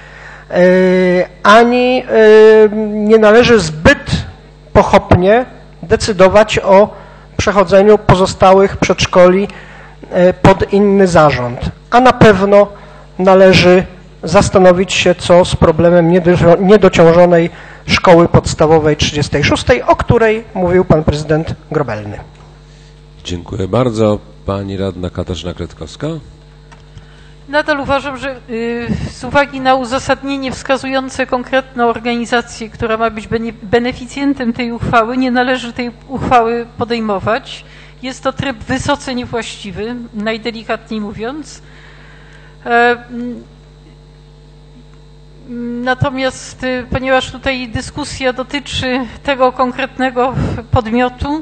ani nie należy zbyt pochopnie decydować o przechodzeniu pozostałych przedszkoli pod inny zarząd. A na pewno należy zastanowić się, co z problemem niedociążonej szkoły podstawowej trzydziestej szóstej, o której mówił pan prezydent Grobelny. Dziękuję bardzo. Pani radna Katarzyna Kretkowska. Nadal uważam, że y, z uwagi na uzasadnienie wskazujące konkretną organizację, która ma być beneficjentem tej uchwały, nie należy tej uchwały podejmować. Jest to tryb wysoce niewłaściwy, najdelikatniej mówiąc. E, Natomiast ponieważ tutaj dyskusja dotyczy tego konkretnego podmiotu,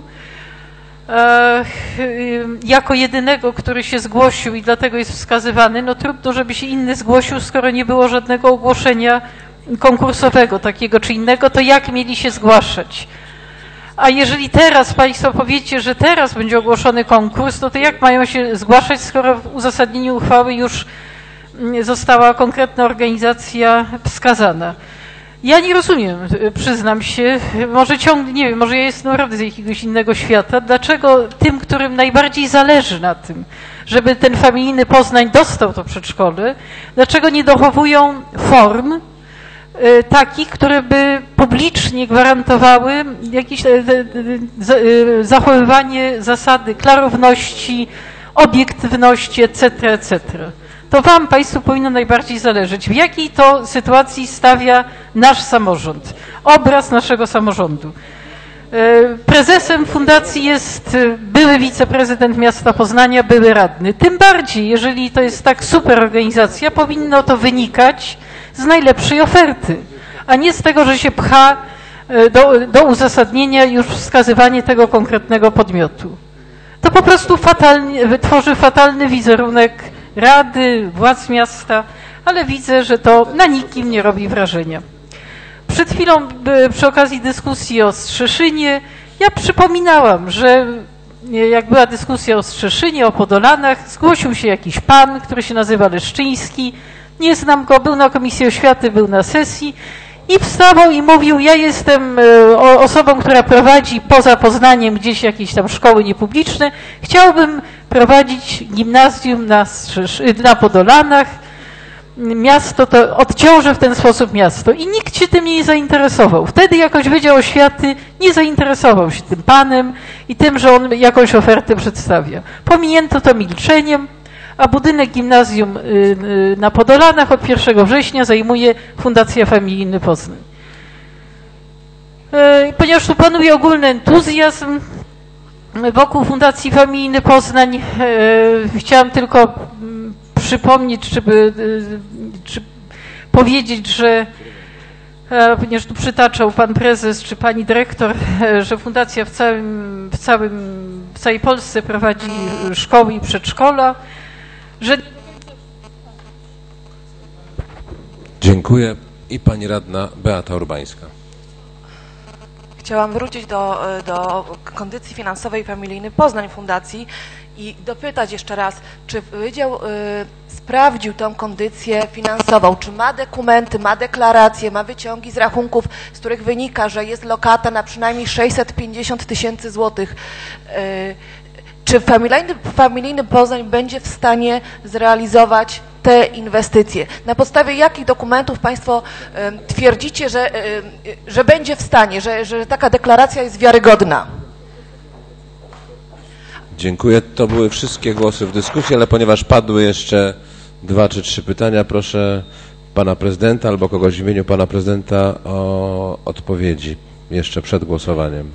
e, jako jedynego, który się zgłosił i dlatego jest wskazywany, no trudno, żeby się inny zgłosił, skoro nie było żadnego ogłoszenia konkursowego takiego czy innego, to jak mieli się zgłaszać? A jeżeli teraz Państwo powiecie, że teraz będzie ogłoszony konkurs, no to jak mają się zgłaszać, skoro w uzasadnieniu uchwały już została konkretna organizacja wskazana. Ja nie rozumiem, przyznam się, może ciągle, nie wiem, może ja jestem naprawdę z jakiegoś innego świata, dlaczego tym, którym najbardziej zależy na tym, żeby ten familijny Poznań dostał to przedszkole, dlaczego nie dochowują form y, takich, które by publicznie gwarantowały jakieś y, y, y, zachowywanie zasady klarowności, obiektywności, et cetera, et cetera. To Wam, Państwu, powinno najbardziej zależeć. W jakiej to sytuacji stawia nasz samorząd, obraz naszego samorządu. Prezesem fundacji jest były wiceprezydent miasta Poznania, były radny. Tym bardziej, jeżeli to jest tak super organizacja, powinno to wynikać z najlepszej oferty, a nie z tego, że się pcha do, do uzasadnienia już wskazywanie tego konkretnego podmiotu. To po prostu fatalnie, wytworzy fatalny wizerunek rady, władz miasta, ale widzę, że to na nikim nie robi wrażenia. Przed chwilą przy okazji dyskusji o Strzeszynie ja przypominałam, że jak była dyskusja o Strzeszynie, o Podolanach, zgłosił się jakiś pan, który się nazywa Leszczyński, nie znam go, był na Komisji Oświaty, był na sesji i wstawał i mówił, ja jestem osobą, która prowadzi poza Poznaniem gdzieś jakieś tam szkoły niepubliczne, chciałbym prowadzić gimnazjum na, na Podolanach, miasto to odciążę w ten sposób miasto i nikt się tym nie zainteresował. Wtedy jakoś Wydział Oświaty nie zainteresował się tym panem i tym, że on jakąś ofertę przedstawia. Pominięto to milczeniem, a budynek gimnazjum na Podolanach od pierwszego września zajmuje Fundacja Familijny Poznań. Ponieważ tu panuje ogólny entuzjazm wokół Fundacji Familijny Poznań, chciałam tylko przypomnieć, czy, czy powiedzieć, że ponieważ tu przytaczał pan prezes czy pani dyrektor, że fundacja w całym, w całym, w całej Polsce prowadzi szkoły i przedszkola, że... Dziękuję. I pani radna Beata Urbańska. Chciałam wrócić do, do kondycji finansowej Familijny Poznań Fundacji i dopytać jeszcze raz, czy Wydział y, sprawdził tą kondycję finansową, czy ma dokumenty, ma deklaracje, ma wyciągi z rachunków, z których wynika, że jest lokata na przynajmniej sześćset pięćdziesiąt tysięcy złotych. Y, czy Familijny, Familijny Poznań będzie w stanie zrealizować te inwestycje? Na podstawie jakich dokumentów Państwo y, twierdzicie, że, y, y, że będzie w stanie, że, że taka deklaracja jest wiarygodna? Dziękuję. To były wszystkie głosy w dyskusji, ale ponieważ padły jeszcze dwa czy trzy pytania, proszę pana prezydenta albo kogoś w imieniu pana prezydenta o odpowiedzi jeszcze przed głosowaniem.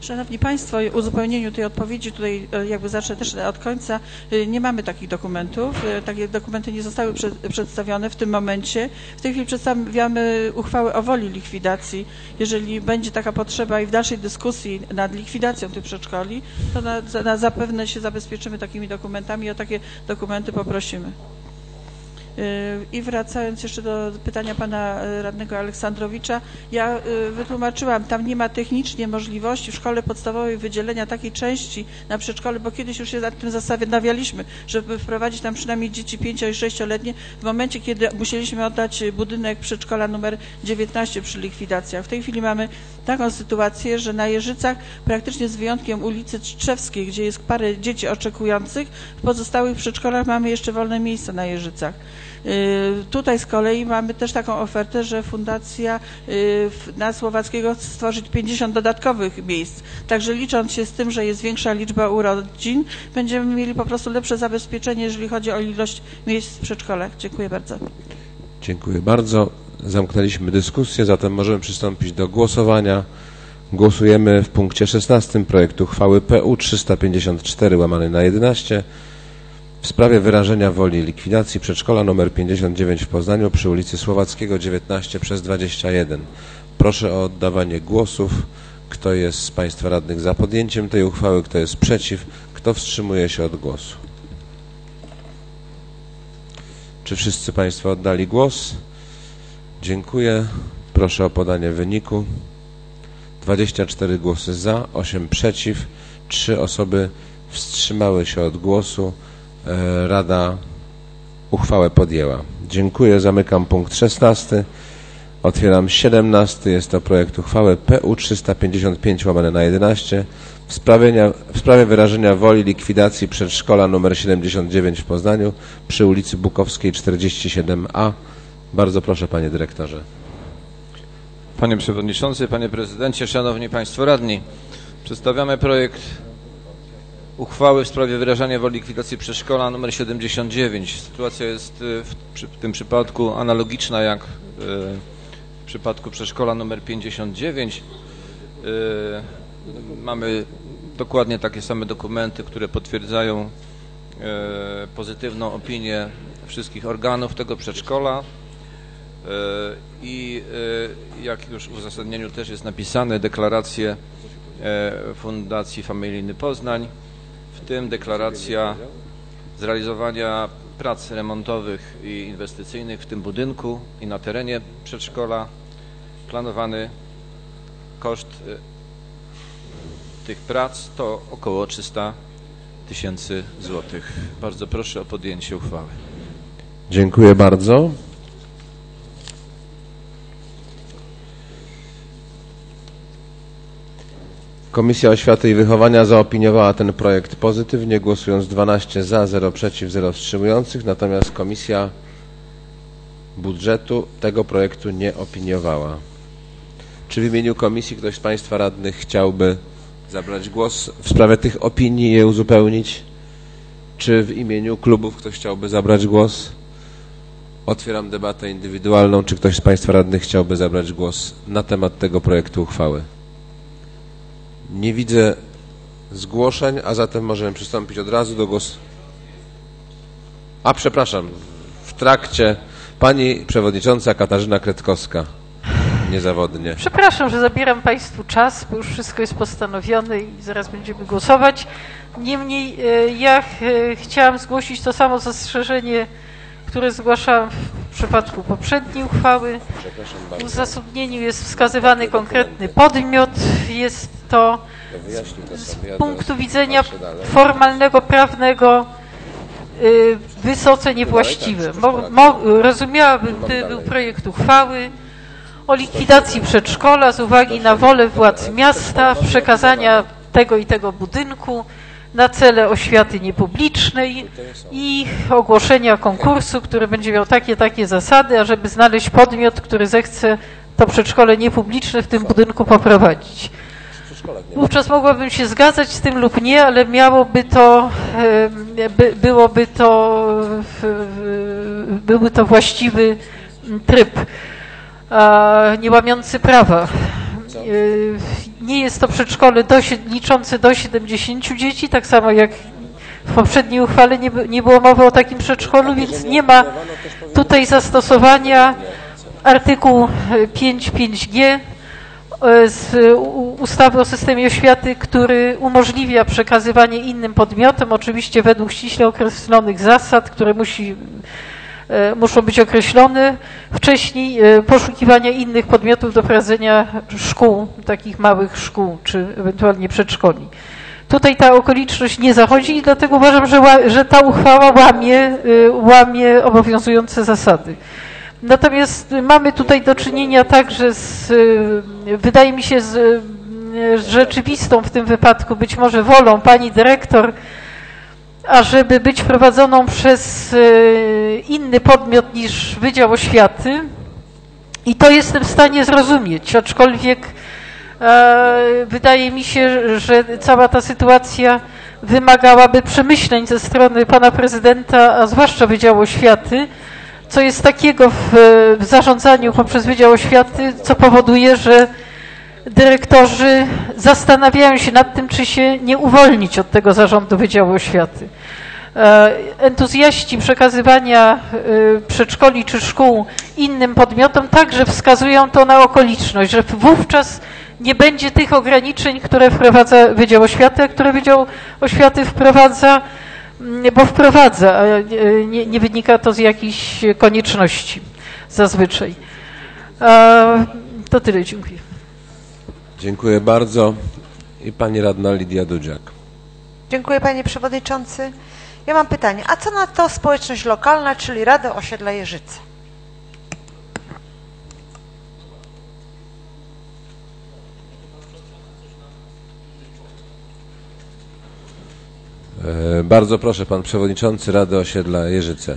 Szanowni Państwo, w uzupełnieniu tej odpowiedzi, tutaj jakby zacznę też od końca, nie mamy takich dokumentów, takie dokumenty nie zostały przed, przedstawione w tym momencie. W tej chwili przedstawiamy uchwałę o woli likwidacji. Jeżeli będzie taka potrzeba i w dalszej dyskusji nad likwidacją tych przedszkoli, to na, na zapewne się zabezpieczymy takimi dokumentami i o takie dokumenty poprosimy. I wracając jeszcze do pytania pana radnego Aleksandrowicza, ja wytłumaczyłam, tam nie ma technicznie możliwości w szkole podstawowej wydzielenia takiej części na przedszkole, bo kiedyś już się nad tym zastanawialiśmy, żeby wprowadzić tam przynajmniej dzieci pięcio- i sześcioletnie w momencie, kiedy musieliśmy oddać budynek przedszkola numer dziewiętnaście przy likwidacjach. W tej chwili mamy taką sytuację, że na Jeżycach praktycznie z wyjątkiem ulicy Trzewskiej, gdzie jest parę dzieci oczekujących, w pozostałych przedszkolach mamy jeszcze wolne miejsca na Jeżycach. Tutaj z kolei mamy też taką ofertę, że Fundacja na Słowackiego chce stworzyć pięćdziesiąt dodatkowych miejsc. Także licząc się z tym, że jest większa liczba urodzin, będziemy mieli po prostu lepsze zabezpieczenie, jeżeli chodzi o ilość miejsc w przedszkolach. Dziękuję bardzo. Dziękuję bardzo. Zamknęliśmy dyskusję, zatem możemy przystąpić do głosowania. Głosujemy w punkcie szesnastym projektu uchwały P U trzysta pięćdziesiąt cztery łamane na jedenaście w sprawie wyrażenia woli likwidacji przedszkola nr pięćdziesiąt dziewięć w Poznaniu przy ulicy Słowackiego dziewiętnaście przez dwadzieścia jeden. Proszę o oddawanie głosów. Kto jest z Państwa radnych za podjęciem tej uchwały, kto jest przeciw, kto wstrzymuje się od głosu. Czy wszyscy Państwo oddali głos? Dziękuję. Proszę o podanie wyniku. dwadzieścia cztery głosy za, osiem przeciw, trzy osoby wstrzymały się od głosu. Rada uchwałę podjęła. Dziękuję. Zamykam punkt szesnasty. Otwieram siedemnasty. Jest to projekt uchwały P U trzysta pięćdziesiąt pięć łamane na jedenaście w sprawie, w sprawie wyrażenia woli likwidacji przedszkola nr siedemdziesiąt dziewięć w Poznaniu przy ulicy Bukowskiej czterdzieści siedem A. Bardzo proszę, panie dyrektorze. Panie Przewodniczący, Panie Prezydencie, Szanowni Państwo Radni. Przedstawiamy projekt uchwały w sprawie wyrażania woli likwidacji przedszkola nr siedemdziesiąt dziewięć. Sytuacja jest w, w tym przypadku analogiczna jak w przypadku przedszkola nr pięćdziesiąt dziewięć. Mamy dokładnie takie same dokumenty, które potwierdzają pozytywną opinię wszystkich organów tego przedszkola. I jak już w uzasadnieniu też jest napisane, deklarację Fundacji Familijny Poznań, w tym deklaracja zrealizowania prac remontowych i inwestycyjnych w tym budynku i na terenie przedszkola. Planowany koszt tych prac to około trzysta tysięcy złotych. Bardzo proszę o podjęcie uchwały. Dziękuję bardzo. Komisja Oświaty i Wychowania zaopiniowała ten projekt pozytywnie, głosując dwanaście za, zero przeciw, zero wstrzymujących, natomiast Komisja Budżetu tego projektu nie opiniowała. Czy w imieniu Komisji ktoś z Państwa radnych chciałby zabrać głos w sprawie tych opinii i je uzupełnić? Czy w imieniu klubów ktoś chciałby zabrać głos? Otwieram debatę indywidualną. Czy ktoś z Państwa radnych chciałby zabrać głos na temat tego projektu uchwały? Nie widzę zgłoszeń, a zatem możemy przystąpić od razu do głosu. A, przepraszam, w trakcie pani przewodnicząca Katarzyna Kretkowska, niezawodnie. Przepraszam, że zabieram Państwu czas, bo już wszystko jest postanowione i zaraz będziemy głosować. Niemniej ja chciałam zgłosić to samo zastrzeżenie, które zgłaszałam w przypadku poprzedniej uchwały. W uzasadnieniu jest wskazywany konkretny podmiot. Jest to z punktu widzenia formalnego, prawnego wysoce niewłaściwe. Mo, mo, rozumiałabym, gdyby był projekt uchwały o likwidacji przedszkola z uwagi na wolę władz miasta, przekazania tego i tego budynku na cele oświaty niepublicznej i ogłoszenia konkursu, który będzie miał takie, takie zasady, ażeby znaleźć podmiot, który zechce to przedszkole niepubliczne w tym budynku poprowadzić. Wówczas mogłabym się zgadzać z tym lub nie, ale miałoby to, by, byłoby to, byłby to właściwy tryb, nie łamiący prawa. Nie jest to przedszkole do, liczące do siedemdziesięciu dzieci, tak samo jak w poprzedniej uchwale nie, nie było mowy o takim przedszkolu, więc nie ma tutaj zastosowania artykułu pięć pięć G z ustawy o systemie oświaty, który umożliwia przekazywanie innym podmiotom, oczywiście według ściśle określonych zasad, które musi, muszą być określone wcześniej, poszukiwania innych podmiotów do prowadzenia szkół, takich małych szkół, czy ewentualnie przedszkoli. Tutaj ta okoliczność nie zachodzi i dlatego uważam, że, że ta uchwała łamie, łamie obowiązujące zasady. Natomiast mamy tutaj do czynienia także z, wydaje mi się, z rzeczywistą w tym wypadku być może wolą pani dyrektor, ażeby być prowadzoną przez inny podmiot niż Wydział Oświaty. I to jestem w stanie zrozumieć, aczkolwiek e, wydaje mi się, że cała ta sytuacja wymagałaby przemyśleń ze strony pana prezydenta, a zwłaszcza Wydziału Oświaty, co jest takiego w, w zarządzaniu poprzez Wydział Oświaty, co powoduje, że dyrektorzy zastanawiają się nad tym, czy się nie uwolnić od tego zarządu Wydziału Oświaty. Entuzjaści przekazywania przedszkoli czy szkół innym podmiotom także wskazują to na okoliczność, że wówczas nie będzie tych ograniczeń, które wprowadza Wydział Oświaty, a które Wydział Oświaty wprowadza, bo wprowadza, a nie, nie wynika to z jakiejś konieczności zazwyczaj. To tyle, dziękuję. Dziękuję bardzo. I pani radna Lidia Dudziak. Dziękuję, panie przewodniczący. Ja mam pytanie, a co na to społeczność lokalna, czyli Rada Osiedla Jeżyce? E, bardzo proszę, pan przewodniczący Rady Osiedla Jeżyce.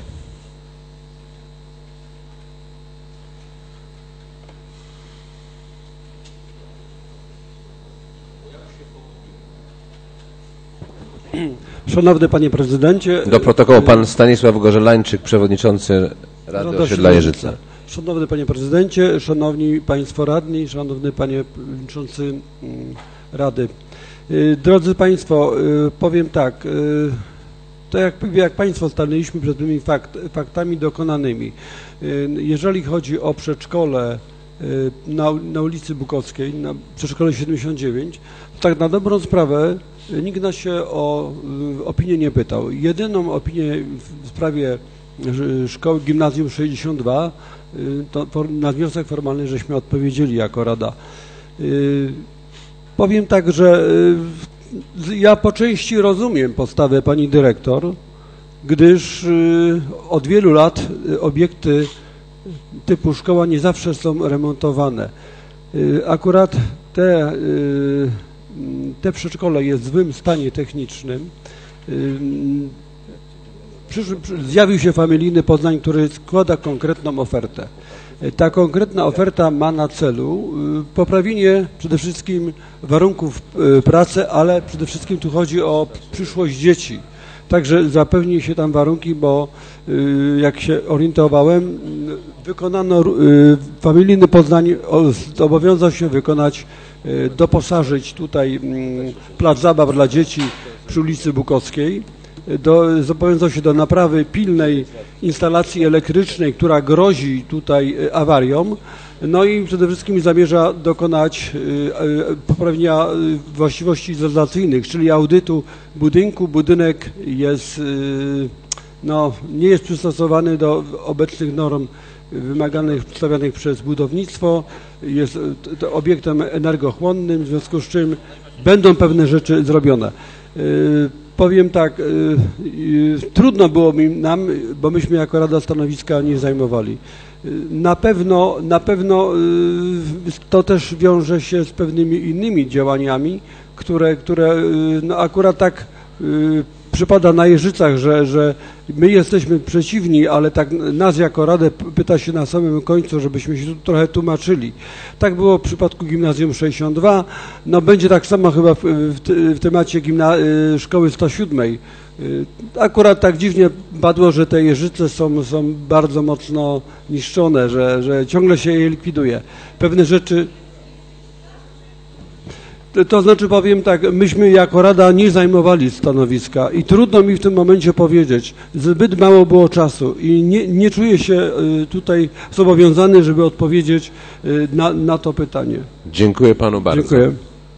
Szanowny panie prezydencie. Do protokołu pan Stanisław Gorzelańczyk, przewodniczący Rady Rada Osiedla Jeżyce. Szanowny panie prezydencie, szanowni państwo radni, szanowny panie przewodniczący Rady. Drodzy państwo, powiem tak, to jak, jak państwo stanęliśmy przed tymi fakt, faktami dokonanymi. Jeżeli chodzi o przedszkole na, na ulicy Bukowskiej, na przedszkole siedemdziesiąt dziewięć, to tak na dobrą sprawę nikt nas się o opinię nie pytał. Jedyną opinię w sprawie szkoły gimnazjum sześćdziesiąt dwa, to na wniosek formalny żeśmy odpowiedzieli jako Rada. Powiem tak, że ja po części rozumiem postawę pani dyrektor, gdyż od wielu lat obiekty typu szkoła nie zawsze są remontowane. Akurat te Te przedszkole jest w złym stanie technicznym. Przyszły, zjawił się Familijny Poznań, który składa konkretną ofertę. Ta konkretna oferta ma na celu poprawienie przede wszystkim warunków pracy, ale przede wszystkim tu chodzi o przyszłość dzieci. Także zapewni się tam warunki, bo jak się orientowałem, wykonano, Familijny Poznań zobowiązał się wykonać, doposażyć tutaj plac zabaw dla dzieci przy ulicy Bukowskiej. Do, zobowiązał się do naprawy pilnej instalacji elektrycznej, która grozi tutaj awarią. No i przede wszystkim zamierza dokonać poprawienia właściwości izolacyjnych, czyli audytu budynku. Budynek jest, no, nie jest przystosowany do obecnych norm wymaganych, stawianych przez budownictwo, jest obiektem energochłonnym, w związku z czym będą pewne rzeczy zrobione. Powiem tak, trudno było mi nam, bo myśmy jako Rada stanowiska nie zajmowali. Na pewno, na pewno to też wiąże się z pewnymi innymi działaniami, które, które no akurat tak przypada na Jeżycach, że, że my jesteśmy przeciwni, ale tak nas jako Radę pyta się na samym końcu, żebyśmy się tu trochę tłumaczyli. Tak było w przypadku gimnazjum sześćdziesiąt dwa, no będzie tak samo chyba w, w, w temacie gimna, szkoły sto siedem. Akurat tak dziwnie padło, że te Jeżyce są, są bardzo mocno niszczone, że, że ciągle się je likwiduje. Pewne rzeczy... To znaczy powiem tak, myśmy jako Rada nie zajmowali stanowiska i trudno mi w tym momencie powiedzieć. Zbyt mało było czasu i nie, nie czuję się tutaj zobowiązany, żeby odpowiedzieć na, na to pytanie. Dziękuję panu bardzo. Dziękuję.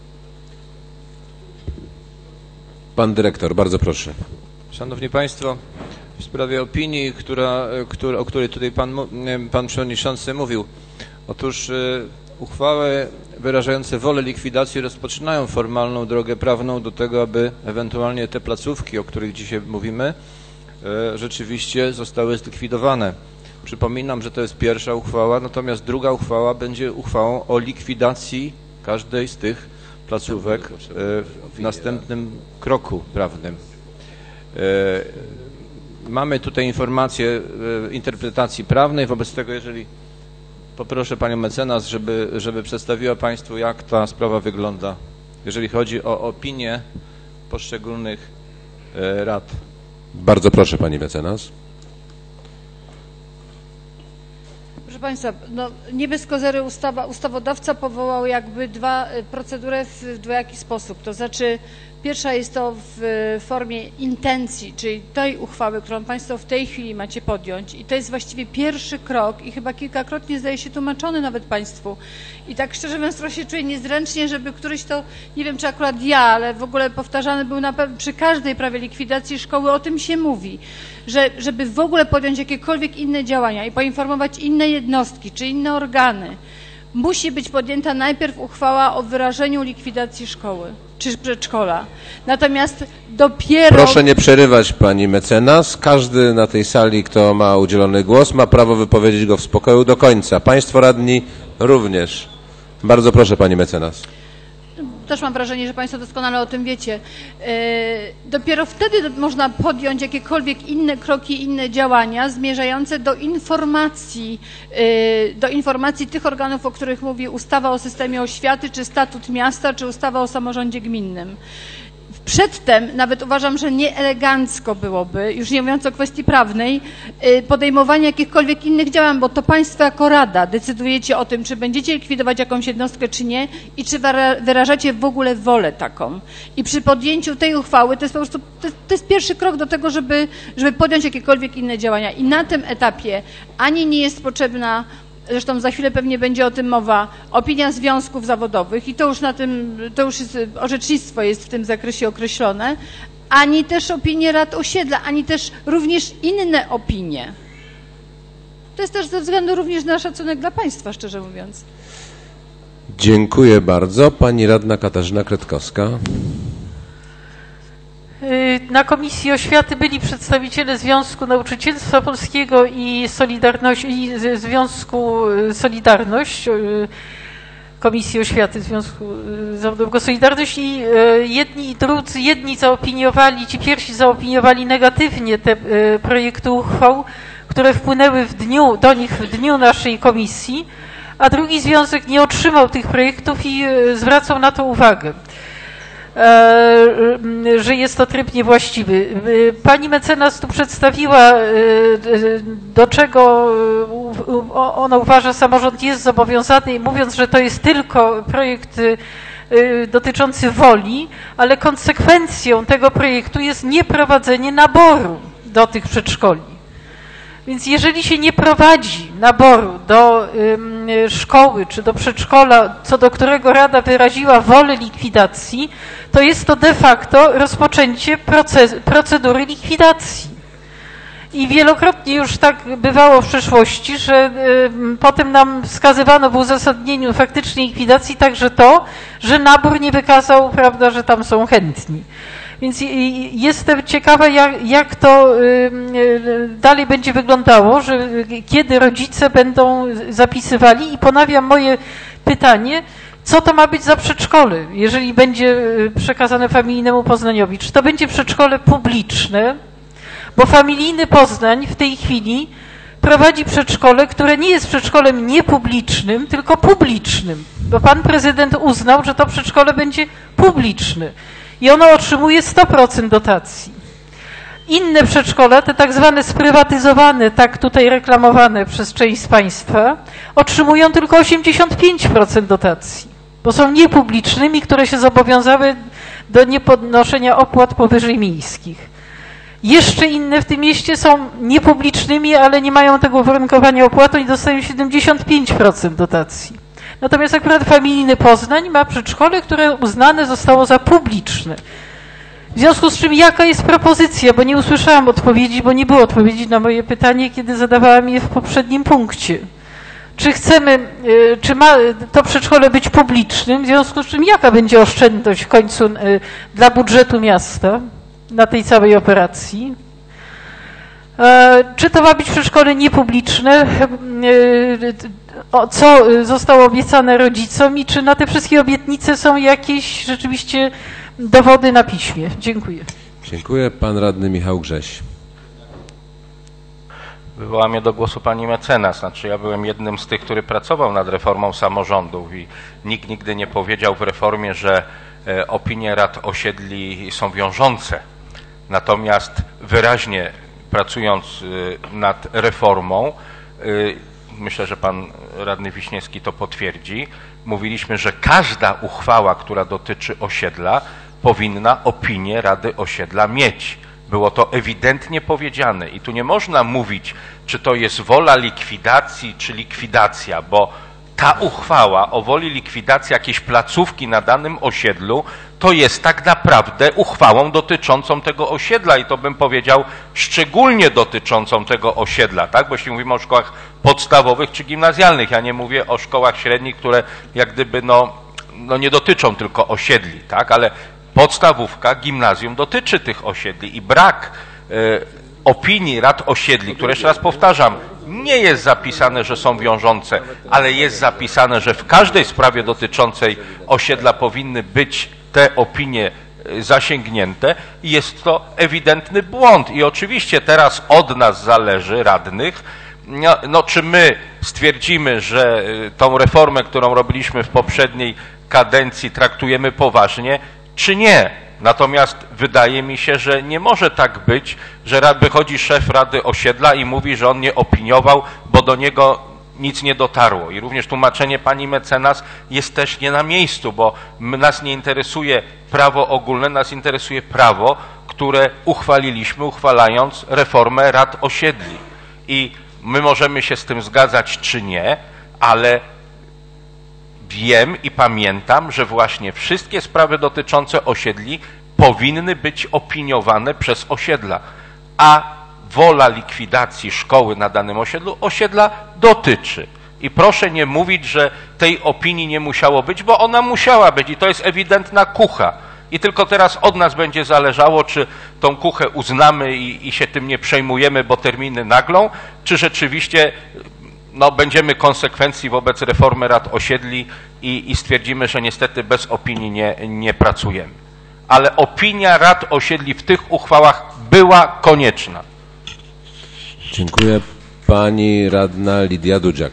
Pan dyrektor, bardzo proszę. Szanowni Państwo, w sprawie opinii, która, która, o której tutaj pan, pan Przewodniczący mówił. Otóż uchwały wyrażające wolę likwidacji rozpoczynają formalną drogę prawną do tego, aby ewentualnie te placówki, o których dzisiaj mówimy, rzeczywiście zostały zlikwidowane. Przypominam, że to jest pierwsza uchwała, natomiast druga uchwała będzie uchwałą o likwidacji każdej z tych placówek w następnym kroku prawnym. Mamy tutaj informację interpretacji prawnej, wobec tego jeżeli poproszę panią mecenas, żeby, żeby przedstawiła państwu, jak ta sprawa wygląda, jeżeli chodzi o opinię poszczególnych rad. Bardzo proszę pani mecenas. Proszę Państwa, no nie bez kozery ustawa, ustawodawca powołał jakby dwa procedurę w dwojaki sposób, to znaczy pierwsza jest to w formie intencji, czyli tej uchwały, którą Państwo w tej chwili macie podjąć i to jest właściwie pierwszy krok i chyba kilkakrotnie zdaje się tłumaczony nawet Państwu i tak szczerze mówiąc trochę się czuję niezręcznie, żeby któryś to, nie wiem czy akurat ja, ale w ogóle powtarzany był na pewno przy każdej prawie likwidacji szkoły, o tym się mówi, że żeby w ogóle podjąć jakiekolwiek inne działania i poinformować inne jednostki czy inne organy, musi być podjęta najpierw uchwała o wyrażeniu likwidacji szkoły czy przedszkola. Natomiast dopiero... Proszę nie przerywać pani mecenas. Każdy na tej sali, kto ma udzielony głos, ma prawo wypowiedzieć go w spokoju do końca. Państwo radni również. Bardzo proszę pani mecenas. Też mam wrażenie, że Państwo doskonale o tym wiecie. Dopiero wtedy można podjąć jakiekolwiek inne kroki, inne działania zmierzające do informacji, do informacji tych organów, o których mówi ustawa o systemie oświaty, czy statut miasta, czy ustawa o samorządzie gminnym. Przedtem nawet uważam, że nieelegancko byłoby, już nie mówiąc o kwestii prawnej, podejmowanie jakichkolwiek innych działań, bo to Państwo jako Rada decydujecie o tym, czy będziecie likwidować jakąś jednostkę, czy nie i czy wyrażacie w ogóle wolę taką. I przy podjęciu tej uchwały to jest po prostu, to jest, to jest pierwszy krok do tego, żeby, żeby podjąć jakiekolwiek inne działania. I na tym etapie ani nie jest potrzebna, zresztą za chwilę pewnie będzie o tym mowa, opinia związków zawodowych i to już na tym, to już jest, orzecznictwo jest w tym zakresie określone, ani też opinie rad osiedla, ani też również inne opinie. To jest też ze względu również na szacunek dla Państwa, szczerze mówiąc. Dziękuję bardzo. Pani radna Katarzyna Kretkowska. Na Komisji Oświaty byli przedstawiciele Związku Nauczycielstwa Polskiego i Solidarności, i Związku Solidarność, Komisji Oświaty Związku Zawodowego Solidarność i jedni i drudzy, jedni zaopiniowali, ci pierwsi zaopiniowali negatywnie te projekty uchwał, które wpłynęły w dniu, do nich w dniu naszej komisji, a drugi związek nie otrzymał tych projektów i zwracał na to uwagę, że jest to tryb niewłaściwy. Pani mecenas tu przedstawiła, do czego ona uważa, samorząd jest zobowiązany, mówiąc, że to jest tylko projekt dotyczący woli, ale konsekwencją tego projektu jest nieprowadzenie naboru do tych przedszkoli. Więc jeżeli się nie prowadzi naboru do y, szkoły czy do przedszkola, co do którego Rada wyraziła wolę likwidacji, to jest to de facto rozpoczęcie proces, procedury likwidacji. I wielokrotnie już tak bywało w przeszłości, że y, potem nam wskazywano w uzasadnieniu faktycznej likwidacji także to, że nabór nie wykazał, prawda, że tam są chętni. Więc jestem ciekawa, jak, jak to dalej będzie wyglądało, że kiedy rodzice będą zapisywali i ponawiam moje pytanie, co to ma być za przedszkole, jeżeli będzie przekazane Familijnemu Poznaniowi? Czy to będzie przedszkole publiczne? Bo Familijny Poznań w tej chwili prowadzi przedszkole, które nie jest przedszkolem niepublicznym, tylko publicznym, bo pan prezydent uznał, że to przedszkole będzie publiczne. I ono otrzymuje sto procent dotacji. Inne przedszkola, te tak zwane sprywatyzowane, tak tutaj reklamowane przez część z Państwa, otrzymują tylko osiemdziesiąt pięć procent dotacji. bo są niepublicznymi, które się zobowiązały do niepodnoszenia opłat powyżej miejskich. Jeszcze inne w tym mieście są niepublicznymi, ale nie mają tego uwarunkowania opłatą i dostają siedemdziesiąt pięć procent dotacji. Natomiast akurat Familijny Poznań ma przedszkole, które uznane zostało za publiczne. W związku z czym jaka jest propozycja, bo nie usłyszałam odpowiedzi, bo nie było odpowiedzi na moje pytanie, kiedy zadawałam je w poprzednim punkcie. Czy chcemy, czy ma to przedszkole być publicznym, w związku z czym jaka będzie oszczędność w końcu dla budżetu miasta na tej całej operacji? Czy to ma być przedszkole niepubliczne? Co zostało obiecane rodzicom i czy na te wszystkie obietnice są jakieś rzeczywiście dowody na piśmie? Dziękuję. Dziękuję. Pan radny Michał Grześ. Wywoła mnie do głosu pani mecenas. Znaczy ja byłem jednym z tych, który pracował nad reformą samorządów i nikt nigdy nie powiedział w reformie, że e, opinie rad osiedli są wiążące. Natomiast wyraźnie pracując e, nad reformą, e, myślę, że pan radny Wiśniewski to potwierdzi, mówiliśmy, że każda uchwała, która dotyczy osiedla, powinna opinię Rady Osiedla mieć. Było to ewidentnie powiedziane i tu nie można mówić, czy to jest wola likwidacji, czy likwidacja, bo ta uchwała o woli likwidacji jakiejś placówki na danym osiedlu to jest tak naprawdę uchwałą dotyczącą tego osiedla i to bym powiedział szczególnie dotyczącą tego osiedla, tak? Bo jeśli mówimy o szkołach podstawowych czy gimnazjalnych, ja nie mówię o szkołach średnich, które jak gdyby no, no nie dotyczą tylko osiedli, tak? Ale podstawówka, gimnazjum dotyczy tych osiedli i brak y, opinii rad osiedli, które jeszcze raz powtarzam, nie jest zapisane, że są wiążące, ale jest zapisane, że w każdej sprawie dotyczącej osiedla powinny być te opinie zasięgnięte i jest to ewidentny błąd i oczywiście teraz od nas zależy, radnych, no, no czy my stwierdzimy, że tą reformę, którą robiliśmy w poprzedniej kadencji traktujemy poważnie, czy nie. Natomiast wydaje mi się, że nie może tak być, że wychodzi szef Rady Osiedla i mówi, że on nie opiniował, bo do niego nic nie dotarło. I również tłumaczenie pani mecenas jest też nie na miejscu, bo nas nie interesuje prawo ogólne, nas interesuje prawo, które uchwaliliśmy, uchwalając reformę Rad Osiedli. I my możemy się z tym zgadzać czy nie, ale wiem i pamiętam, że właśnie wszystkie sprawy dotyczące osiedli powinny być opiniowane przez osiedla, a wola likwidacji szkoły na danym osiedlu osiedla dotyczy. I proszę nie mówić, że tej opinii nie musiało być, bo ona musiała być i to jest ewidentna kucha. I tylko teraz od nas będzie zależało, czy tą kuchę uznamy i, i się tym nie przejmujemy, bo terminy naglą, czy rzeczywiście no, będziemy konsekwencji wobec reformy rad osiedli i, i stwierdzimy, że niestety bez opinii nie, nie pracujemy. Ale opinia rad osiedli w tych uchwałach była konieczna. Dziękuję. Pani radna Lidia Dudziak.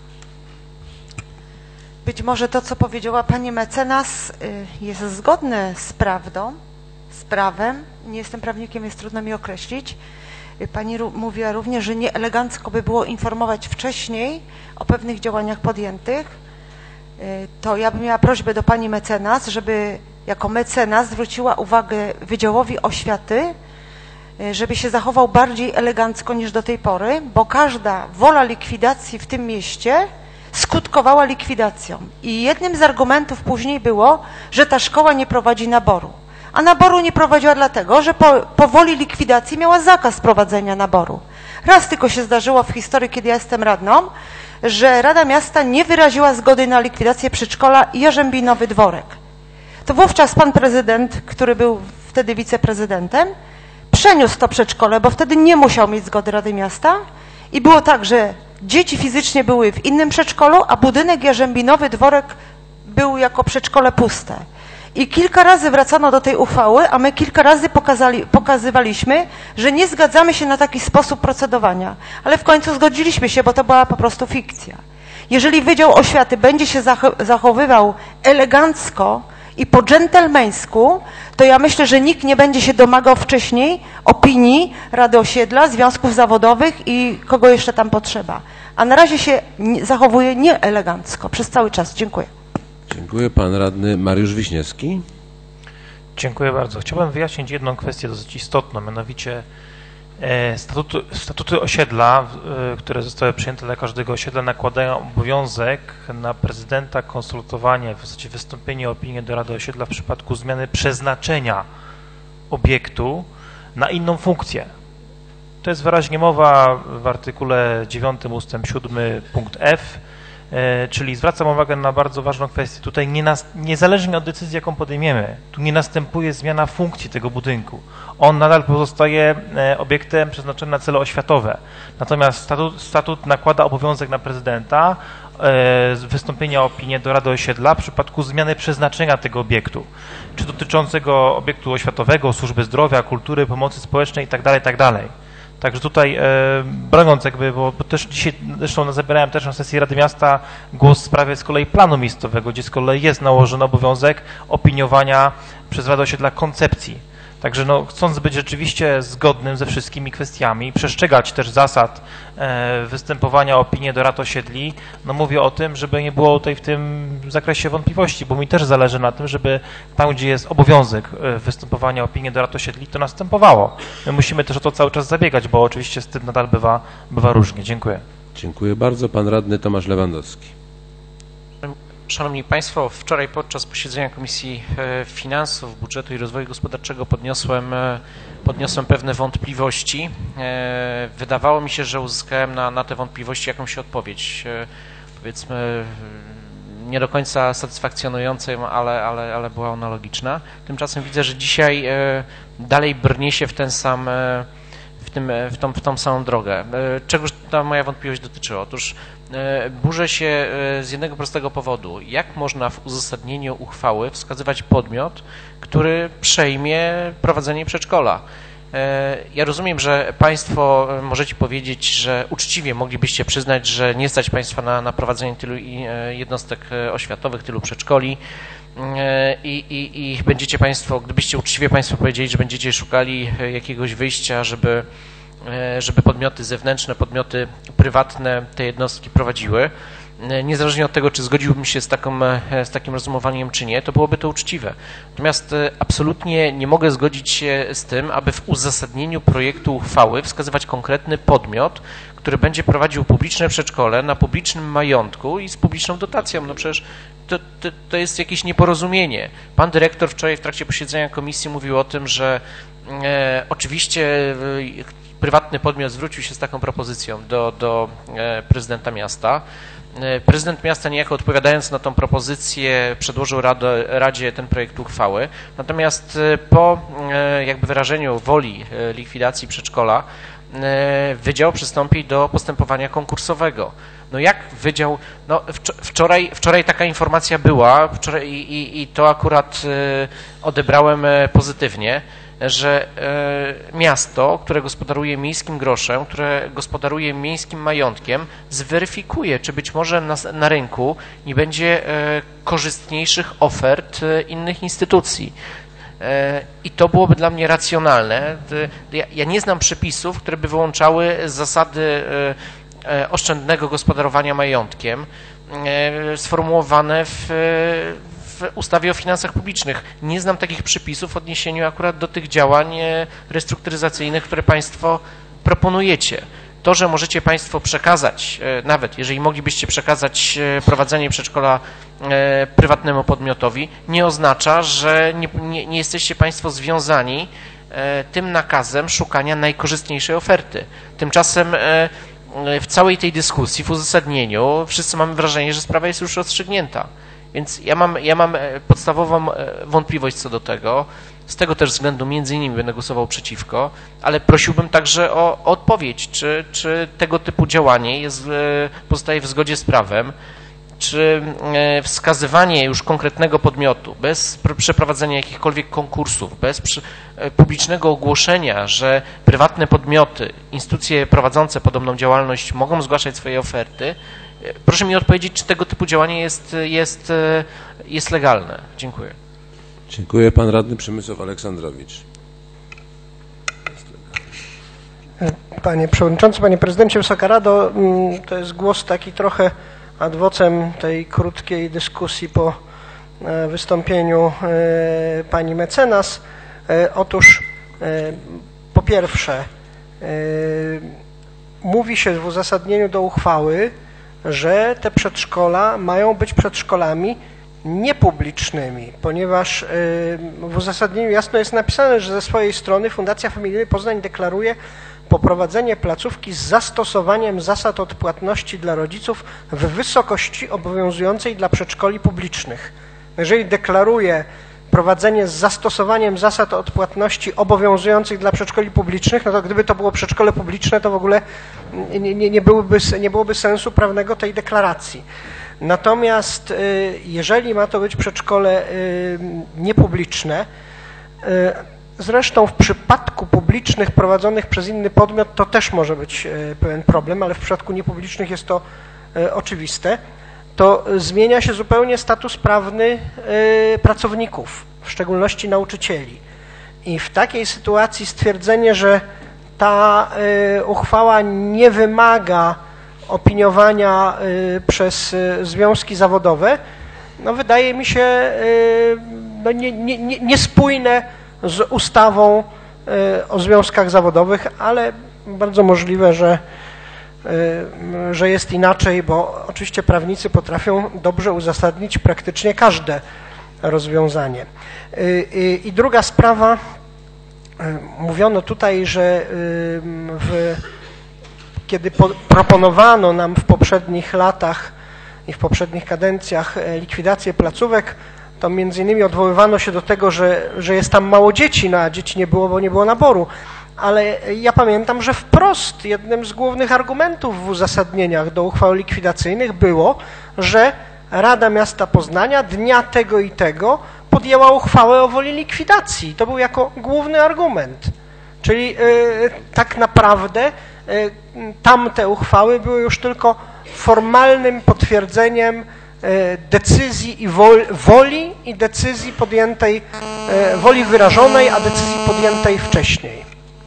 Być może to, co powiedziała pani mecenas, jest zgodne z prawdą, z prawem. Nie jestem prawnikiem, jest trudno mi określić. Pani mówiła również, że nieelegancko by było informować wcześniej o pewnych działaniach podjętych. To ja bym miała prośbę do pani mecenas, żeby jako mecenas zwróciła uwagę Wydziałowi Oświaty, żeby się zachował bardziej elegancko niż do tej pory, bo każda wola likwidacji w tym mieście skutkowała likwidacją. I jednym z argumentów później było, że ta szkoła nie prowadzi naboru. A naboru nie prowadziła dlatego, że po, po woli likwidacji miała zakaz prowadzenia naboru. Raz tylko się zdarzyło w historii, kiedy ja jestem radną, że Rada Miasta nie wyraziła zgody na likwidację przedszkola Jarzębinowy Dworek. To wówczas pan prezydent, który był wtedy wiceprezydentem, przeniósł to przedszkole, bo wtedy nie musiał mieć zgody Rady Miasta i było tak, że dzieci fizycznie były w innym przedszkolu, a budynek Jarzębinowy Dworek był jako przedszkole puste. I kilka razy wracano do tej uchwały, a my kilka razy pokazali, pokazywaliśmy, że nie zgadzamy się na taki sposób procedowania. Ale w końcu zgodziliśmy się, bo to była po prostu fikcja. Jeżeli Wydział Oświaty będzie się zachowywał elegancko i po dżentelmeńsku, to ja myślę, że nikt nie będzie się domagał wcześniej opinii Rady Osiedla, związków zawodowych i kogo jeszcze tam potrzeba. A na razie się zachowuje nieelegancko przez cały czas. Dziękuję. Dziękuję. Pan radny Mariusz Wiśniewski. Dziękuję bardzo. Chciałbym wyjaśnić jedną kwestię dosyć istotną, mianowicie statuty, statuty osiedla, które zostały przyjęte dla każdego osiedla, nakładają obowiązek na prezydenta konsultowanie, w zasadzie wystąpienie o opinię do Rady Osiedla w przypadku zmiany przeznaczenia obiektu na inną funkcję. To jest wyraźnie mowa w artykule dziewiątym ustęp siódmy punkt F, czyli zwracam uwagę na bardzo ważną kwestię. Tutaj nie nas, niezależnie od decyzji, jaką podejmiemy, tu nie następuje zmiana funkcji tego budynku. On nadal pozostaje obiektem przeznaczonym na cele oświatowe. Natomiast statut, statut nakłada obowiązek na prezydenta wystąpienia opinii do Rady Osiedla w przypadku zmiany przeznaczenia tego obiektu, czy dotyczącego obiektu oświatowego, służby zdrowia, kultury, pomocy społecznej itd., itd. Także tutaj e, broniąc jakby, bo, bo też dzisiaj zresztą zabierałem też na sesji Rady Miasta głos w sprawie z kolei planu miejscowego, gdzie z kolei jest nałożony obowiązek opiniowania przez Radę Osiedla koncepcji. Także no, chcąc być rzeczywiście zgodnym ze wszystkimi kwestiami, przestrzegać też zasad e, występowania opinii do rad osiedli, no mówię o tym, żeby nie było tutaj w tym zakresie wątpliwości, bo mi też zależy na tym, żeby tam, gdzie jest obowiązek występowania opinii do rad osiedli, to następowało. My musimy też o to cały czas zabiegać, bo oczywiście z tym nadal bywa, bywa różnie. Dziękuję. Dziękuję bardzo. Pan radny Tomasz Lewandowski. Szanowni Państwo, wczoraj podczas posiedzenia Komisji Finansów, Budżetu i Rozwoju Gospodarczego podniosłem, podniosłem pewne wątpliwości. Wydawało mi się, że uzyskałem na, na te wątpliwości jakąś odpowiedź, powiedzmy nie do końca satysfakcjonującą, ale, ale, ale była ona logiczna. Tymczasem widzę, że dzisiaj dalej brnie się w ten sam w, tym, w, tą, w tą samą drogę. Czegoż ta moja wątpliwość dotyczy? Otóż burzę się z jednego prostego powodu. Jak można w uzasadnieniu uchwały wskazywać podmiot, który przejmie prowadzenie przedszkola? Ja rozumiem, że Państwo możecie powiedzieć, że uczciwie moglibyście przyznać, że nie stać Państwa na, na prowadzenie tylu jednostek oświatowych, tylu przedszkoli i, i, i będziecie Państwo, gdybyście uczciwie Państwo powiedzieli, że będziecie szukali jakiegoś wyjścia, żeby żeby podmioty zewnętrzne, podmioty prywatne te jednostki prowadziły, niezależnie od tego, czy zgodziłbym się z, taką, z takim rozumowaniem, czy nie, to byłoby to uczciwe. Natomiast absolutnie nie mogę zgodzić się z tym, aby w uzasadnieniu projektu uchwały wskazywać konkretny podmiot, który będzie prowadził publiczne przedszkole na publicznym majątku i z publiczną dotacją. No przecież to, to, to jest jakieś nieporozumienie. Pan dyrektor wczoraj w trakcie posiedzenia komisji mówił o tym, że e, oczywiście e, prywatny podmiot zwrócił się z taką propozycją do, do prezydenta miasta. Prezydent miasta niejako odpowiadając na tą propozycję przedłożył Radę, Radzie ten projekt uchwały. Natomiast po jakby wyrażeniu woli likwidacji przedszkola wydział przystąpi do postępowania konkursowego. No jak wydział, no wczoraj, wczoraj taka informacja była wczoraj i, i, i to akurat odebrałem pozytywnie, że e, miasto, które gospodaruje miejskim groszem, które gospodaruje miejskim majątkiem, zweryfikuje, czy być może na, na rynku nie będzie e, korzystniejszych ofert e, innych instytucji. E, I to byłoby dla mnie racjonalne. Ja, ja nie znam przepisów, które by wyłączały zasady e, e, oszczędnego gospodarowania majątkiem e, sformułowane w, w w ustawie o finansach publicznych. Nie znam takich przepisów w odniesieniu akurat do tych działań restrukturyzacyjnych, które Państwo proponujecie. To, że możecie Państwo przekazać, nawet jeżeli moglibyście przekazać prowadzenie przedszkola prywatnemu podmiotowi, nie oznacza, że nie, nie, nie jesteście Państwo związani tym nakazem szukania najkorzystniejszej oferty. Tymczasem w całej tej dyskusji, w uzasadnieniu wszyscy mamy wrażenie, że sprawa jest już rozstrzygnięta. Więc ja mam, ja mam podstawową wątpliwość co do tego. Z tego też względu między innymi będę głosował przeciwko, ale prosiłbym także o, o odpowiedź, czy, czy tego typu działanie jest, pozostaje w zgodzie z prawem, czy wskazywanie już konkretnego podmiotu, bez przeprowadzenia jakichkolwiek konkursów, bez przy, publicznego ogłoszenia, że prywatne podmioty, instytucje prowadzące podobną działalność mogą zgłaszać swoje oferty. Proszę mi odpowiedzieć, czy tego typu działanie jest, jest, jest legalne. Dziękuję. Dziękuję. Pan radny Przemysław Aleksandrowicz. Panie Przewodniczący, Panie Prezydencie, Wysoka Rado, to jest głos taki trochę ad vocem tej krótkiej dyskusji po wystąpieniu pani mecenas. Otóż po pierwsze mówi się w uzasadnieniu do uchwały, że te przedszkola mają być przedszkolami niepublicznymi, ponieważ w uzasadnieniu jasno jest napisane, że ze swojej strony Fundacja Familijny Poznań deklaruje poprowadzenie placówki z zastosowaniem zasad odpłatności dla rodziców w wysokości obowiązującej dla przedszkoli publicznych. Jeżeli deklaruje prowadzenie z zastosowaniem zasad odpłatności obowiązujących dla przedszkoli publicznych, no to gdyby to było przedszkole publiczne, to w ogóle nie, nie, nie, byłoby, nie byłoby sensu prawnego tej deklaracji. Natomiast jeżeli ma to być przedszkole niepubliczne, zresztą w przypadku publicznych prowadzonych przez inny podmiot to też może być pewien problem, ale w przypadku niepublicznych jest to oczywiste, to zmienia się zupełnie status prawny pracowników, w szczególności nauczycieli. I w takiej sytuacji stwierdzenie, że ta uchwała nie wymaga opiniowania przez związki zawodowe, no wydaje mi się no nie, nie, nie, niespójne z ustawą o związkach zawodowych, ale bardzo możliwe, że, że jest inaczej, bo oczywiście prawnicy potrafią dobrze uzasadnić praktycznie każde rozwiązanie. I druga sprawa, mówiono tutaj, że w, kiedy po, proponowano nam w poprzednich latach i w poprzednich kadencjach likwidację placówek, to między innymi odwoływano się do tego, że, że jest tam mało dzieci, no a dzieci nie było, bo nie było naboru. Ale ja pamiętam, że wprost jednym z głównych argumentów w uzasadnieniach do uchwał likwidacyjnych było, że Rada Miasta Poznania dnia tego i tego podjęła uchwałę o woli likwidacji. To był jako główny argument. Czyli y, tak naprawdę y, tamte uchwały były już tylko formalnym potwierdzeniem decyzji i woli i decyzji podjętej, woli wyrażonej, a decyzji podjętej wcześniej.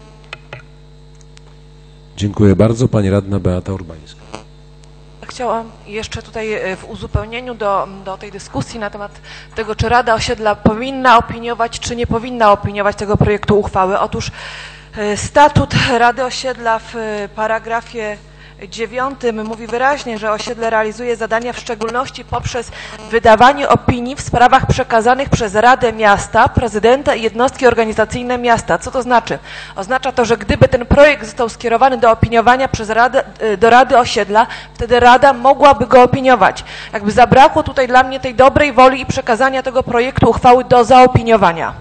Dziękuję bardzo. Pani radna Beata Urbańska. Chciałam jeszcze tutaj w uzupełnieniu do, do tej dyskusji na temat tego, czy Rada Osiedla powinna opiniować, czy nie powinna opiniować tego projektu uchwały. Otóż statut Rady Osiedla w paragrafie dziewiątym mówi wyraźnie, że osiedle realizuje zadania w szczególności poprzez wydawanie opinii w sprawach przekazanych przez Radę Miasta, prezydenta i jednostki organizacyjne miasta. Co to znaczy? Oznacza to, że gdyby ten projekt został skierowany do opiniowania przez Radę, do Rady Osiedla, wtedy Rada mogłaby go opiniować. Jakby zabrakło tutaj dla mnie tej dobrej woli i przekazania tego projektu uchwały do zaopiniowania.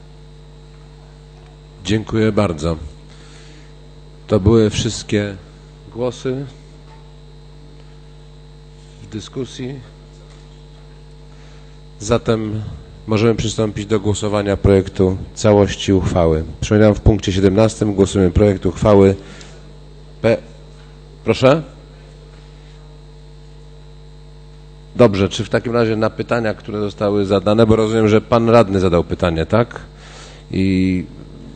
Dziękuję bardzo. To były wszystkie głosy w dyskusji. Zatem możemy przystąpić do głosowania projektu całości uchwały. Przypominam, w punkcie siedemnastym głosujemy projekt uchwały P... Proszę? Dobrze, czy w takim razie na pytania, które zostały zadane, bo rozumiem, że pan radny zadał pytanie, tak? I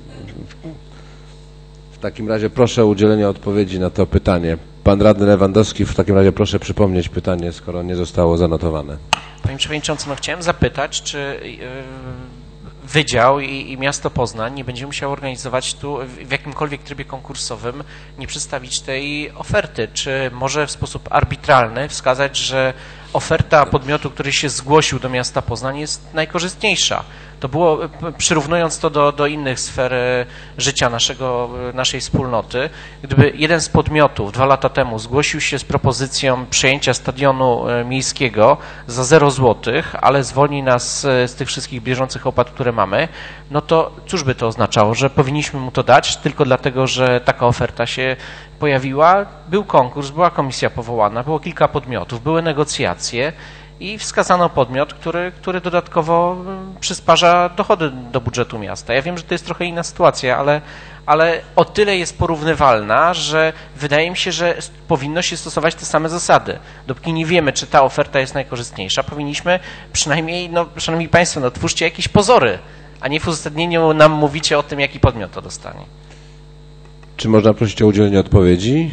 w takim razie proszę o udzielenie odpowiedzi na to pytanie. Pan radny Lewandowski, w takim razie proszę przypomnieć pytanie, skoro nie zostało zanotowane. Panie Przewodniczący, no chciałem zapytać, czy yy, Wydział i, i Miasto Poznań nie będzie musiało organizować tu w jakimkolwiek trybie konkursowym, nie przedstawić tej oferty? Czy może w sposób arbitralny wskazać, że oferta podmiotu, który się zgłosił do Miasta Poznań, jest najkorzystniejsza? To było, przyrównując to do, do innych sfer życia naszego, naszej wspólnoty, gdyby jeden z podmiotów dwa lata temu zgłosił się z propozycją przejęcia stadionu miejskiego za zero złotych, ale zwolni nas z tych wszystkich bieżących opłat, które mamy, no to cóż by to oznaczało, że powinniśmy mu to dać tylko dlatego, że taka oferta się pojawiła? Był konkurs, była komisja powołana, było kilka podmiotów, były negocjacje i wskazano podmiot, który, który dodatkowo przysparza dochody do budżetu miasta. Ja wiem, że to jest trochę inna sytuacja, ale, ale o tyle jest porównywalna, że wydaje mi się, że powinno się stosować te same zasady. Dopóki nie wiemy, czy ta oferta jest najkorzystniejsza, powinniśmy przynajmniej, no, szanowni państwo, no, twórzcie jakieś pozory, a nie w uzasadnieniu nam mówicie o tym, jaki podmiot to dostanie. Czy można prosić o udzielenie odpowiedzi?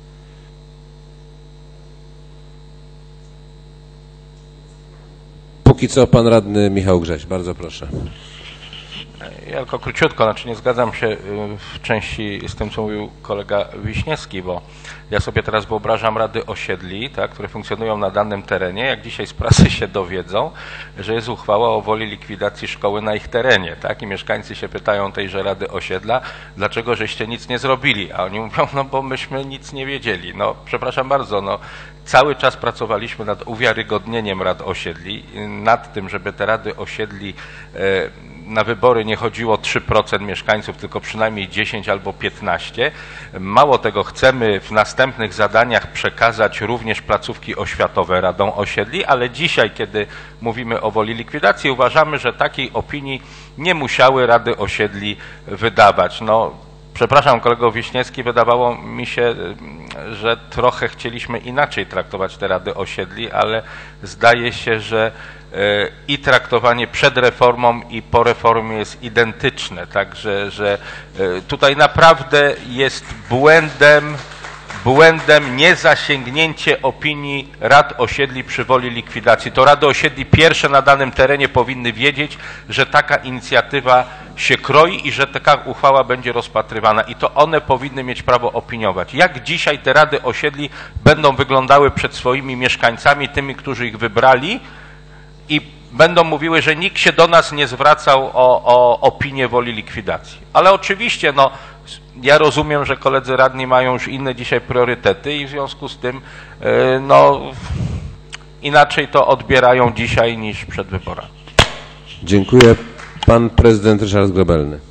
Póki póki co pan radny Michał Grześ. Bardzo proszę. Ja tylko króciutko, znaczy nie zgadzam się w części z tym, co mówił kolega Wiśniewski, bo ja sobie teraz wyobrażam rady osiedli, tak, które funkcjonują na danym terenie, jak dzisiaj z prasy się dowiedzą, że jest uchwała o woli likwidacji szkoły na ich terenie, tak, i mieszkańcy się pytają tejże rady osiedla, dlaczego żeście nic nie zrobili, a oni mówią, no bo myśmy nic nie wiedzieli. No, przepraszam bardzo, no, cały czas pracowaliśmy nad uwiarygodnieniem rad osiedli, nad tym, żeby te rady osiedli e, na wybory nie chodziło trzy procent mieszkańców, tylko przynajmniej dziesięć albo piętnaście. Mało tego, chcemy w następnych zadaniach przekazać również placówki oświatowe radom osiedli, ale dzisiaj, kiedy mówimy o woli likwidacji, uważamy, że takiej opinii nie musiały rady osiedli wydawać. No, przepraszam, kolego Wiśniewski, wydawało mi się, że trochę chcieliśmy inaczej traktować te rady osiedli, ale zdaje się, że i traktowanie przed reformą i po reformie jest identyczne, także że tutaj naprawdę jest błędem, błędem niezasięgnięcie opinii rad osiedli przy woli likwidacji. To rady osiedli pierwsze na danym terenie powinny wiedzieć, że taka inicjatywa się kroi i że taka uchwała będzie rozpatrywana i to one powinny mieć prawo opiniować. Jak dzisiaj te rady osiedli będą wyglądały przed swoimi mieszkańcami, tymi, którzy ich wybrali, i będą mówiły, że nikt się do nas nie zwracał o, o opinię woli likwidacji. Ale oczywiście, no, ja rozumiem, że koledzy radni mają już inne dzisiaj priorytety i w związku z tym, no, inaczej to odbierają dzisiaj niż przed wyborami. Dziękuję. Pan prezydent Ryszard Grobelny.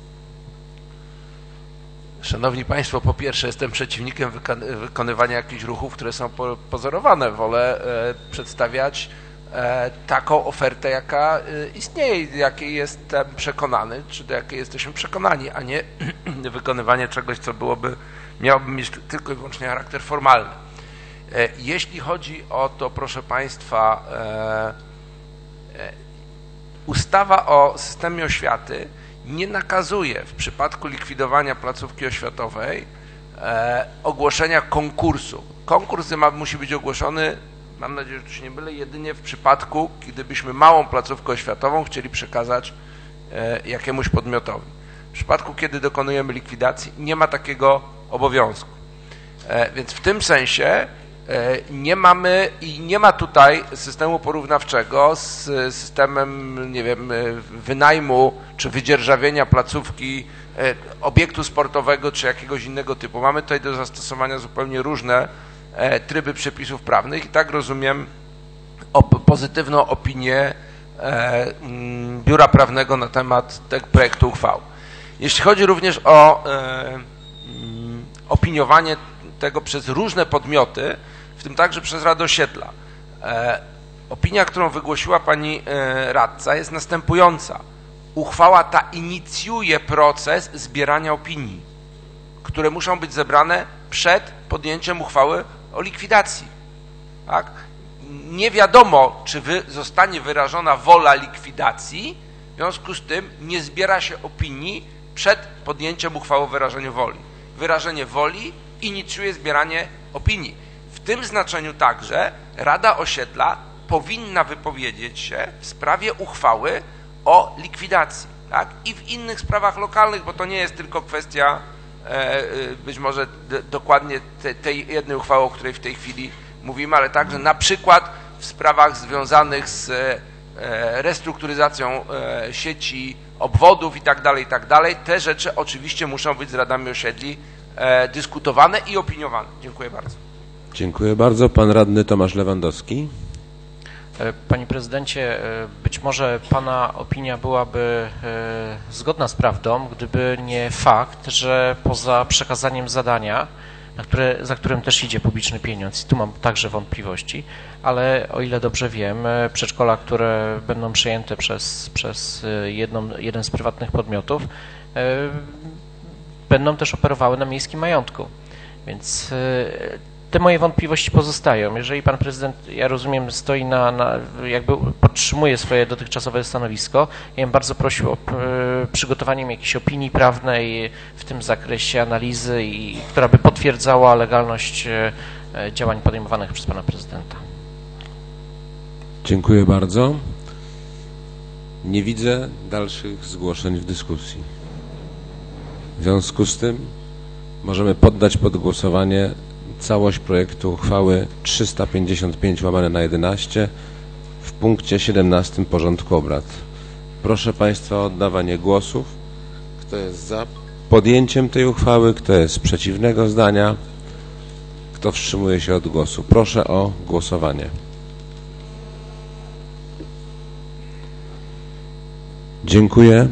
Szanowni Państwo, po pierwsze jestem przeciwnikiem wykonywania jakichś ruchów, które są pozorowane. Wolę e, przedstawiać e, taką ofertę, jaka e, istnieje, jakiej jestem przekonany, czy do jakiej jesteśmy przekonani, a nie wykonywanie czegoś, co byłoby, miałoby mieć tylko i wyłącznie charakter formalny. E, jeśli chodzi o to, proszę Państwa, e, e, ustawa o systemie oświaty nie nakazuje w przypadku likwidowania placówki oświatowej e, ogłoszenia konkursu. Konkurs ma, musi być ogłoszony, mam nadzieję, że tu się nie mylę, jedynie w przypadku, gdybyśmy małą placówkę oświatową chcieli przekazać e, jakiemuś podmiotowi. W przypadku, kiedy dokonujemy likwidacji, nie ma takiego obowiązku. E, więc w tym sensie nie mamy i nie ma tutaj systemu porównawczego z systemem, nie wiem, wynajmu czy wydzierżawienia placówki, obiektu sportowego czy jakiegoś innego typu. Mamy tutaj do zastosowania zupełnie różne tryby przepisów prawnych i tak rozumiem op- pozytywną opinię Biura Prawnego na temat tego projektu uchwały. Jeśli chodzi również o opiniowanie tego przez różne podmioty, w tym także przez Radę Osiedla. E, opinia, którą wygłosiła pani e, radca, jest następująca. Uchwała ta inicjuje proces zbierania opinii, które muszą być zebrane przed podjęciem uchwały o likwidacji. Tak? Nie wiadomo, czy wy, zostanie wyrażona wola likwidacji, w związku z tym nie zbiera się opinii przed podjęciem uchwały o wyrażeniu woli. Wyrażenie woli inicjuje zbieranie opinii. W tym znaczeniu także Rada Osiedla powinna wypowiedzieć się w sprawie uchwały o likwidacji, tak? I w innych sprawach lokalnych, bo to nie jest tylko kwestia e, być może d- dokładnie te, tej jednej uchwały, o której w tej chwili mówimy, ale także na przykład w sprawach związanych z e, restrukturyzacją e, sieci obwodów i tak dalej, i tak dalej. Te rzeczy oczywiście muszą być z radami osiedli e, dyskutowane i opiniowane. Dziękuję bardzo. Dziękuję bardzo. Pan radny Tomasz Lewandowski. Panie prezydencie, być może pana opinia byłaby zgodna z prawdą, gdyby nie fakt, że poza przekazaniem zadania, na które, za którym też idzie publiczny pieniądz, i tu mam także wątpliwości, ale o ile dobrze wiem, przedszkola, które będą przejęte przez, przez jedną, jeden z prywatnych podmiotów, będą też operowały na miejskim majątku. Więc te moje wątpliwości pozostają. Jeżeli pan prezydent, ja rozumiem, stoi na, na jakby podtrzymuje swoje dotychczasowe stanowisko, ja bym bardzo prosił o e, przygotowanie jakiejś opinii prawnej w tym zakresie analizy, i, która by potwierdzała legalność e, działań podejmowanych przez pana prezydenta. Dziękuję bardzo. Nie widzę dalszych zgłoszeń w dyskusji. W związku z tym możemy poddać pod głosowanie całość projektu uchwały trzysta pięćdziesiąt pięć łamane na jedenaście w punkcie siedemnastym porządku obrad. Proszę Państwa o oddawanie głosów. Kto jest za podjęciem tej uchwały? Kto jest przeciwnego zdania? Kto wstrzymuje się od głosu? Proszę o głosowanie. Dziękuję.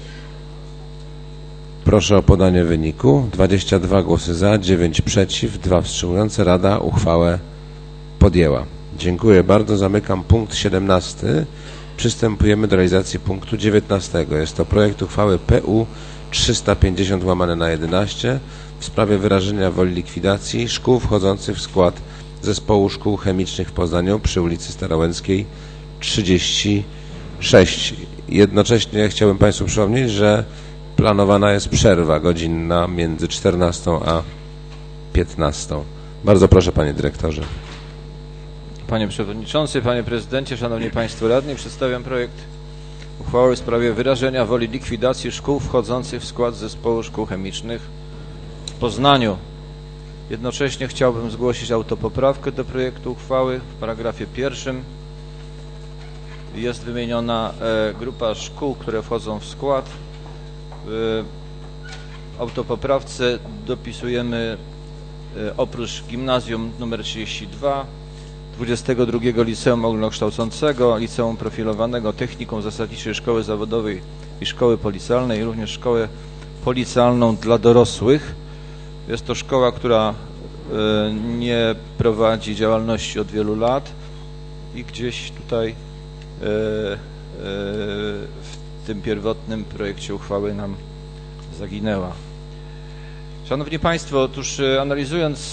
Proszę o podanie wyniku. dwadzieścia dwa głosy za, dziewięć przeciw, dwa wstrzymujące. Rada uchwałę podjęła. Dziękuję bardzo. Zamykam punkt siedemnasty. Przystępujemy do realizacji punktu dziewiętnastego. Jest to projekt uchwały P U trzysta pięćdziesiąt łamane na jedenaście w sprawie wyrażenia woli likwidacji szkół wchodzących w skład Zespołu Szkół Chemicznych w Poznaniu przy ulicy Starołęckiej trzydzieści sześć. Jednocześnie chciałbym Państwu przypomnieć, że planowana jest przerwa godzinna między czternastą a piętnastą. Bardzo proszę, Panie Dyrektorze. Panie Przewodniczący, Panie Prezydencie, Szanowni Państwo Radni, przedstawiam projekt uchwały w sprawie wyrażenia woli likwidacji szkół wchodzących w skład Zespołu Szkół Chemicznych w Poznaniu. Jednocześnie chciałbym zgłosić autopoprawkę do projektu uchwały. W paragrafie pierwszym jest wymieniona e, grupa szkół, które wchodzą w skład. W autopoprawce dopisujemy e, oprócz gimnazjum nr trzydzieści dwa, dwudziestego drugiego Liceum Ogólnokształcącego, Liceum Profilowanego, Technikum Zasadniczej Szkoły Zawodowej i Szkoły Policjalnej, również Szkołę Policjalną dla dorosłych. Jest to szkoła, która e, nie prowadzi działalności od wielu lat i gdzieś tutaj e, e, w tym pierwotnym projekcie uchwały nam zaginęła. Szanowni Państwo, otóż analizując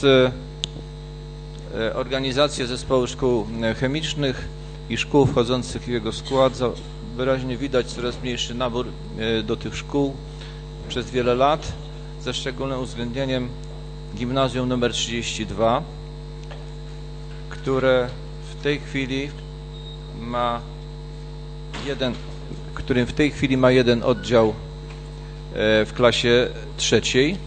organizację Zespołu Szkół Chemicznych i szkół wchodzących w jego skład, wyraźnie widać coraz mniejszy nabór do tych szkół przez wiele lat, ze szczególnym uwzględnieniem gimnazjum nr trzydzieści dwa, które w tej chwili ma jeden, którym w tej chwili ma jeden oddział w klasie trzeciej.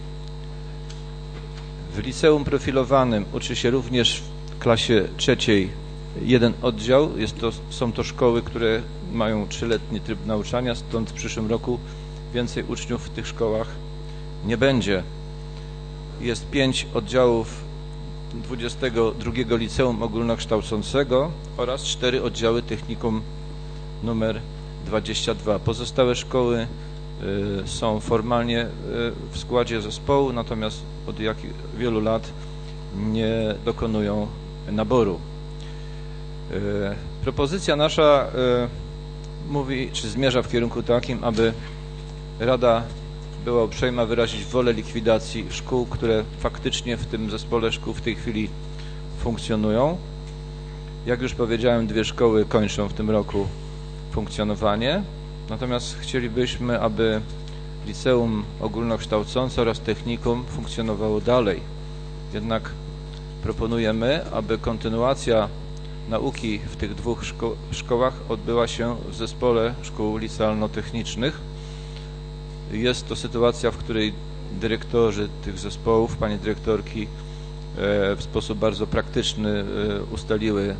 W liceum profilowanym uczy się również w klasie trzeciej jeden oddział. Jest to, są to szkoły, które mają trzyletni tryb nauczania, stąd w przyszłym roku więcej uczniów w tych szkołach nie będzie. Jest pięć oddziałów dwudziestego drugiego Liceum Ogólnokształcącego oraz cztery oddziały Technikum numer dwadzieścia dwa. Pozostałe szkoły y, są formalnie y, w składzie zespołu, natomiast od jak wielu lat nie dokonują naboru. Y, propozycja nasza y, mówi, czy zmierza w kierunku takim, aby Rada była uprzejma wyrazić wolę likwidacji szkół, które faktycznie w tym zespole szkół w tej chwili funkcjonują. Jak już powiedziałem, dwie szkoły kończą w tym roku funkcjonowanie, natomiast chcielibyśmy, aby liceum ogólnokształcące oraz technikum funkcjonowało dalej. Jednak proponujemy, aby kontynuacja nauki w tych dwóch szko szkołach odbyła się w zespole szkół licealno-technicznych. Jest to sytuacja, w której dyrektorzy tych zespołów, panie dyrektorki, w sposób bardzo praktyczny ustaliły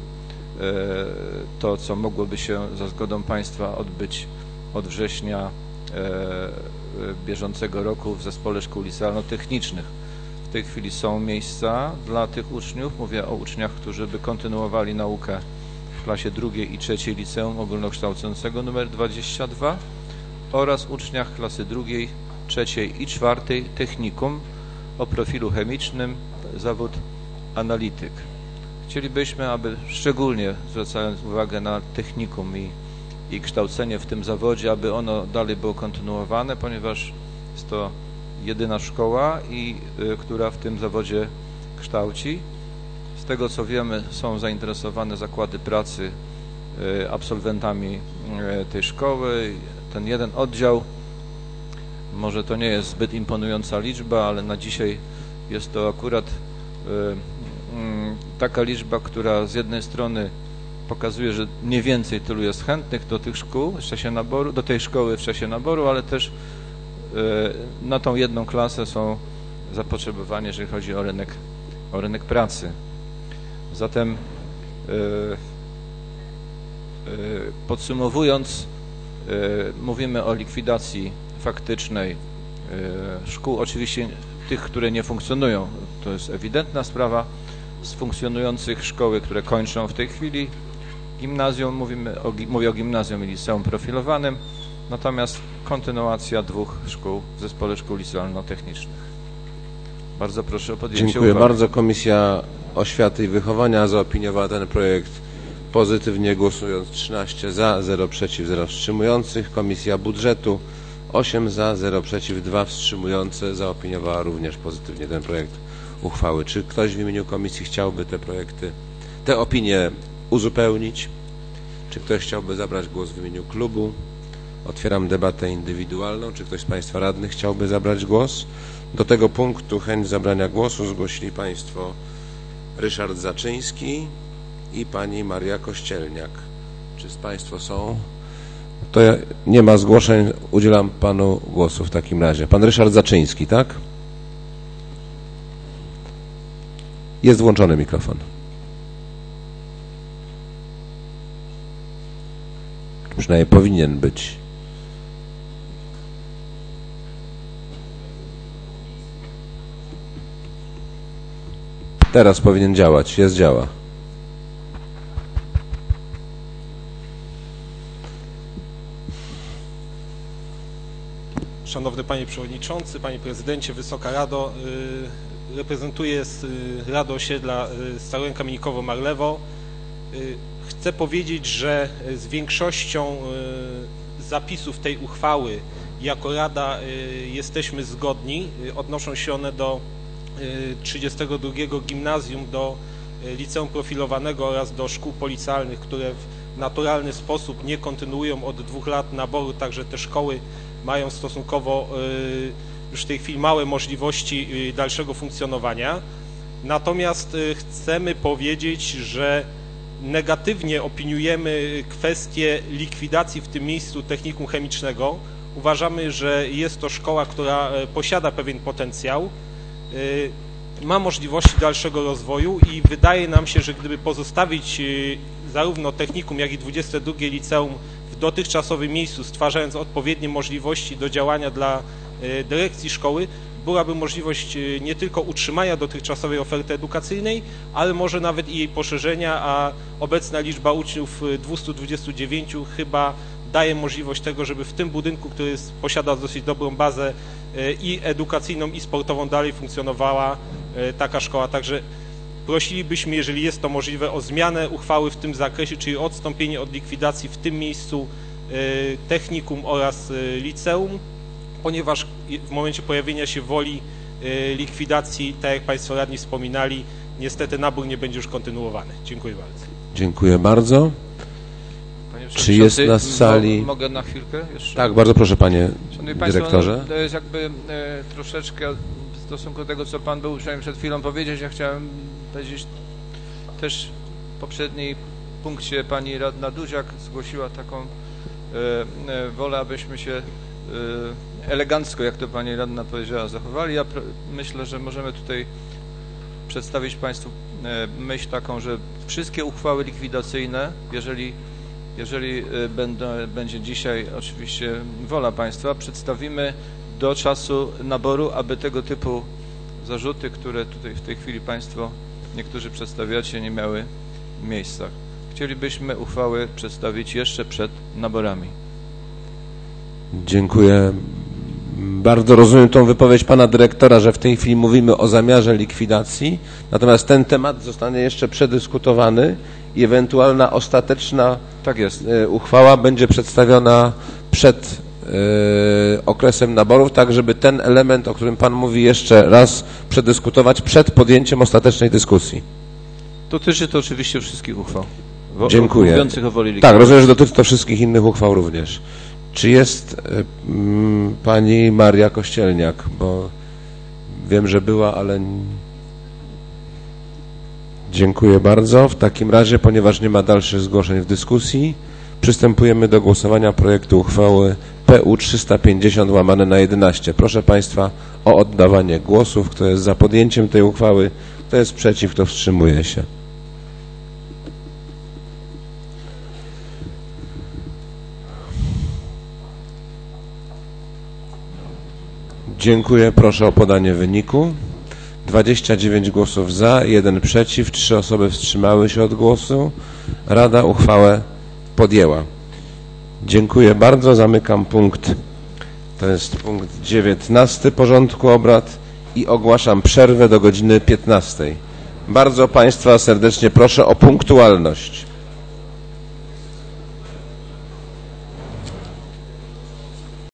to, co mogłoby się za zgodą państwa odbyć od września bieżącego roku w zespole szkół licealno-technicznych. W tej chwili są miejsca dla tych uczniów. Mówię o uczniach, którzy by kontynuowali naukę w klasie drugiej i trzeciej Liceum Ogólnokształcącego numer dwadzieścia dwa oraz uczniach klasy drugiej, trzeciej i czwartej Technikum o profilu chemicznym, zawód analityk. Chcielibyśmy, aby szczególnie zwracając uwagę na technikum i, i kształcenie w tym zawodzie, aby ono dalej było kontynuowane, ponieważ jest to jedyna szkoła, i, y, która w tym zawodzie kształci. Z tego co wiemy, są zainteresowane zakłady pracy y, absolwentami y, tej szkoły. Ten jeden oddział, może to nie jest zbyt imponująca liczba, ale na dzisiaj jest to akurat y, y, taka liczba, która z jednej strony pokazuje, że mniej więcej tylu jest chętnych do tych szkół w czasie naboru, do tej szkoły w czasie naboru, ale też na tą jedną klasę są zapotrzebowanie, jeżeli chodzi o rynek, o rynek pracy. Zatem podsumowując, mówimy o likwidacji faktycznej szkół, oczywiście tych, które nie funkcjonują, to jest ewidentna sprawa. Z funkcjonujących szkoły, które kończą w tej chwili gimnazjum, mówimy o, mówię o gimnazjum i liceum profilowanym, natomiast kontynuacja dwóch szkół w zespole szkół licealno-technicznych. Bardzo proszę o podjęcie Dziękuję uchwały. bardzo. Komisja Oświaty i Wychowania zaopiniowała ten projekt pozytywnie, głosując trzynaście za, zero przeciw, zero wstrzymujących. Komisja Budżetu osiem za, zero przeciw, dwa wstrzymujące zaopiniowała również pozytywnie ten projekt uchwały. Czy ktoś w imieniu komisji chciałby te projekty, te opinie uzupełnić? Czy ktoś chciałby zabrać głos w imieniu klubu? Otwieram debatę indywidualną. Czy ktoś z Państwa radnych chciałby zabrać głos? Do tego punktu chęć zabrania głosu zgłosili Państwo Ryszard Zaczyński i Pani Maria Kościelniak. Czy z Państwa są? To ja, nie ma zgłoszeń. Udzielam Panu głosu w takim razie. Pan Ryszard Zaczyński, tak? Jest włączony mikrofon. Przynajmniej powinien być. Teraz powinien działać. Jest, działa. Szanowny Panie Przewodniczący, Panie Prezydencie, Wysoka Rado, reprezentuję Radę Osiedla Starołęka-Minikowo-Marlewo. Chcę powiedzieć, że z większością zapisów tej uchwały jako Rada jesteśmy zgodni. Odnoszą się one do trzydziestego drugiego gimnazjum, do liceum profilowanego oraz do szkół policjalnych, które w naturalny sposób nie kontynuują od dwóch lat naboru, także te szkoły mają stosunkowo już w tej chwili małe możliwości dalszego funkcjonowania. Natomiast chcemy powiedzieć, że negatywnie opiniujemy kwestię likwidacji w tym miejscu technikum chemicznego. Uważamy, że jest to szkoła, która posiada pewien potencjał, ma możliwości dalszego rozwoju i wydaje nam się, że gdyby pozostawić zarówno technikum, jak i dwudzieste drugie liceum w dotychczasowym miejscu, stwarzając odpowiednie możliwości do działania dla dyrekcji szkoły, byłaby możliwość nie tylko utrzymania dotychczasowej oferty edukacyjnej, ale może nawet i jej poszerzenia, a obecna liczba uczniów dwieście dwadzieścia dziewięć chyba daje możliwość tego, żeby w tym budynku, który jest, posiada dosyć dobrą bazę i edukacyjną, i sportową, dalej funkcjonowała taka szkoła. Także prosilibyśmy, jeżeli jest to możliwe, o zmianę uchwały w tym zakresie, czyli odstąpienie od likwidacji w tym miejscu technikum oraz liceum, ponieważ w momencie pojawienia się woli likwidacji, tak jak Państwo radni wspominali, niestety nabór nie będzie już kontynuowany. Dziękuję bardzo. Dziękuję bardzo. Czy jest na sali... Mogę na chwilkę jeszcze? Tak, bardzo proszę, Panie Szanowni Dyrektorze. Państwo, to jest jakby e, troszeczkę w stosunku do tego, co Pan był uprzejmy przed chwilą powiedzieć. Ja chciałem powiedzieć też w poprzedniej punkcie Pani Radna Duziak zgłosiła taką e, e, wolę, abyśmy się e, elegancko, jak to Pani Radna powiedziała, zachowali. Ja myślę, że możemy tutaj przedstawić Państwu e, myśl taką, że wszystkie uchwały likwidacyjne, jeżeli Jeżeli będą, będzie dzisiaj oczywiście wola Państwa, przedstawimy do czasu naboru, aby tego typu zarzuty, które tutaj w tej chwili Państwo niektórzy przedstawiacie, nie miały miejsca. Chcielibyśmy uchwały przedstawić jeszcze przed naborami. Dziękuję. Bardzo rozumiem tą wypowiedź Pana Dyrektora, że w tej chwili mówimy o zamiarze likwidacji, natomiast ten temat zostanie jeszcze przedyskutowany i ewentualna ostateczna tak jest. uchwała będzie przedstawiona przed y, okresem naborów, tak żeby ten element, o którym Pan mówi, jeszcze raz przedyskutować przed podjęciem ostatecznej dyskusji. Dotyczy to oczywiście wszystkich uchwał. Wo Dziękuję. Mówiących o woli likwidacji. Tak, rozumiem, że dotyczy to wszystkich innych uchwał również. Czy jest y, m, Pani Maria Kościelniak, bo wiem, że była, ale Dziękuję bardzo. W takim razie, ponieważ nie ma dalszych zgłoszeń w dyskusji, przystępujemy do głosowania projektu uchwały P U trzysta pięćdziesiąt łamane na jedenaście. Proszę Państwa o oddawanie głosów. Kto jest za podjęciem tej uchwały, kto jest przeciw, kto wstrzymuje się. Dziękuję. Proszę o podanie wyniku. dwadzieścia dziewięć głosów za, jeden przeciw, trzy osoby wstrzymały się od głosu. Rada uchwałę podjęła. Dziękuję bardzo. Zamykam punkt. To jest punkt dziewiętnasty porządku obrad i ogłaszam przerwę do godziny piętnastej. Bardzo Państwa serdecznie proszę o punktualność.